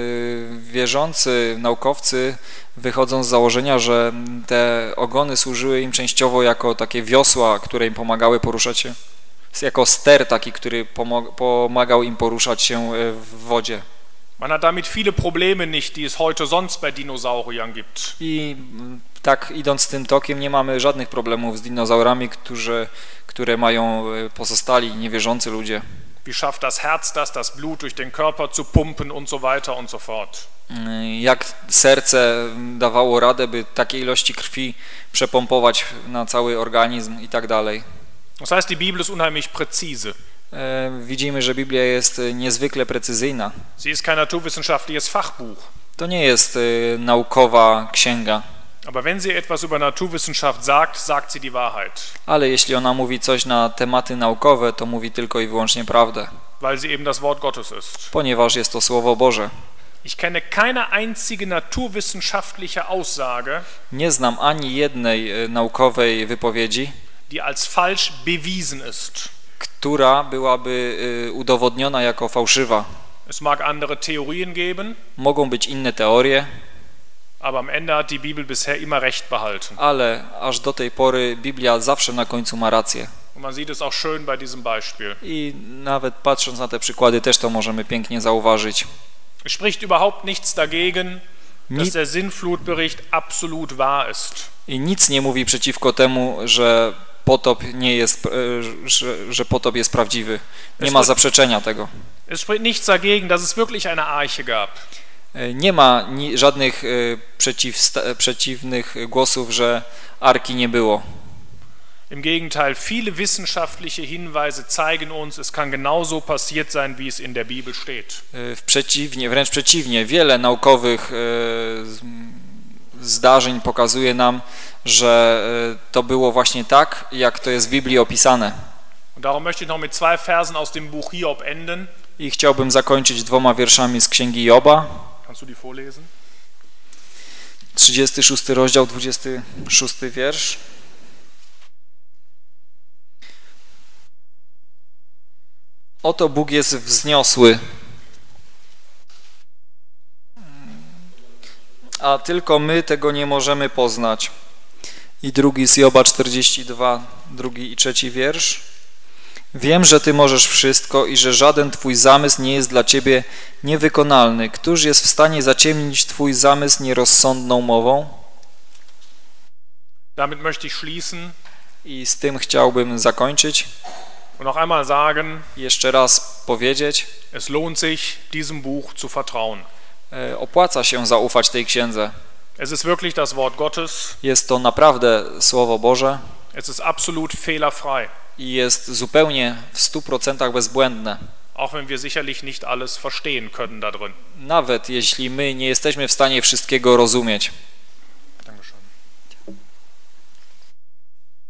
Wierzący naukowcy wychodzą z założenia, że te ogony służyły im częściowo jako takie wiosła, które im pomagały poruszać się, jako ster taki, który pomagał im poruszać się w wodzie.
Man hat damit viele Probleme nicht, die es heute sonst bei Dinosauriern gibt.
I tak idąc tym tokiem nie mamy żadnych problemów z dinozaurami, które mają pozostali niewierzący ludzie.
Wie schafft das Herz das Blut durch den Körper zu pumpen und so weiter und so fort.
Jak serce dawało radę, by takiej ilości krwi przepompować na cały organizm i tak dalej.
Das heißt, die Bibel ist unheimlich präzise.
Widzimy, że Biblia jest niezwykle precyzyjna.
Sie ist kein naturwissenschaftliches Fachbuch.
To nie jest naukowa księga.
Aber wenn sie etwas über Naturwissenschaft sagt, sagt sie die Wahrheit.
Ale jeśli ona mówi coś na tematy naukowe, to mówi tylko i wyłącznie prawdę.
Weil sie eben das Wort Gottes ist.
Ponieważ jest to Słowo Boże.
Ich kenne keine einzige naturwissenschaftliche Aussage,
Nie znam ani jednej naukowej wypowiedzi,
die als falsch bewiesen ist.
która byłaby udowodniona jako fałszywa.
Es mag andere Theorien geben,
Mogą być inne teorie,
aber am Ende hat die Bibel bisher immer recht behalten.
Ale aż do tej pory Biblia zawsze na końcu ma rację.
Und man sieht es auch schön bei diesem Beispiel.
I nawet patrząc na te przykłady też to możemy pięknie zauważyć.
Es spricht überhaupt nichts dagegen, dass der Sintflutbericht absolut wahr ist.
I nic nie mówi przeciwko temu, że potop nie jest, że potop jest prawdziwy. Nie ma zaprzeczenia tego.
Es spricht nichts dagegen, dass es wirklich eine Arche gab.
Nie ma żadnych przeciwnych głosów, że arki nie było.
Im Gegenteil, viele wissenschaftliche Hinweise zeigen uns, es kann genauso passiert sein, wie es in der Bibel steht.
Wręcz przeciwnie, wiele naukowych zdarzeń pokazuje nam, że to było właśnie tak, jak to jest w Biblii opisane.
Und darum möchte ich noch mit 2 Versen aus dem Buch Hiob enden.
I chciałbym zakończyć 2 wierszami z Księgi Joba.
Kannst du die vorlesen?
36 rozdział, 26 wiersz. Oto Bóg jest wzniosły, a tylko my tego nie możemy poznać. I drugi z Joba 42, 2 i 3 wiersz. Wiem, że Ty możesz wszystko i że żaden Twój zamysł nie jest dla Ciebie niewykonalny. Któż jest w stanie zaciemnić Twój zamysł nierozsądną mową?
Damit möchte ich schließen.
I z tym chciałbym zakończyć.
Und noch einmal sagen,
jeszcze raz powiedzieć,
es lohnt sich, diesem Buch zu vertrauen.
Opłaca się zaufać tej księdze.
Es ist wirklich das Wort Gottes.
Jest to naprawdę Słowo Boże.
Es ist absolut fehlerfrei.
I jest zupełnie w 100% bezbłędne.
Auch wenn wir sicherlich nicht alles verstehen können da drin.
Nawet jeśli my nie jesteśmy w stanie wszystkiego rozumieć.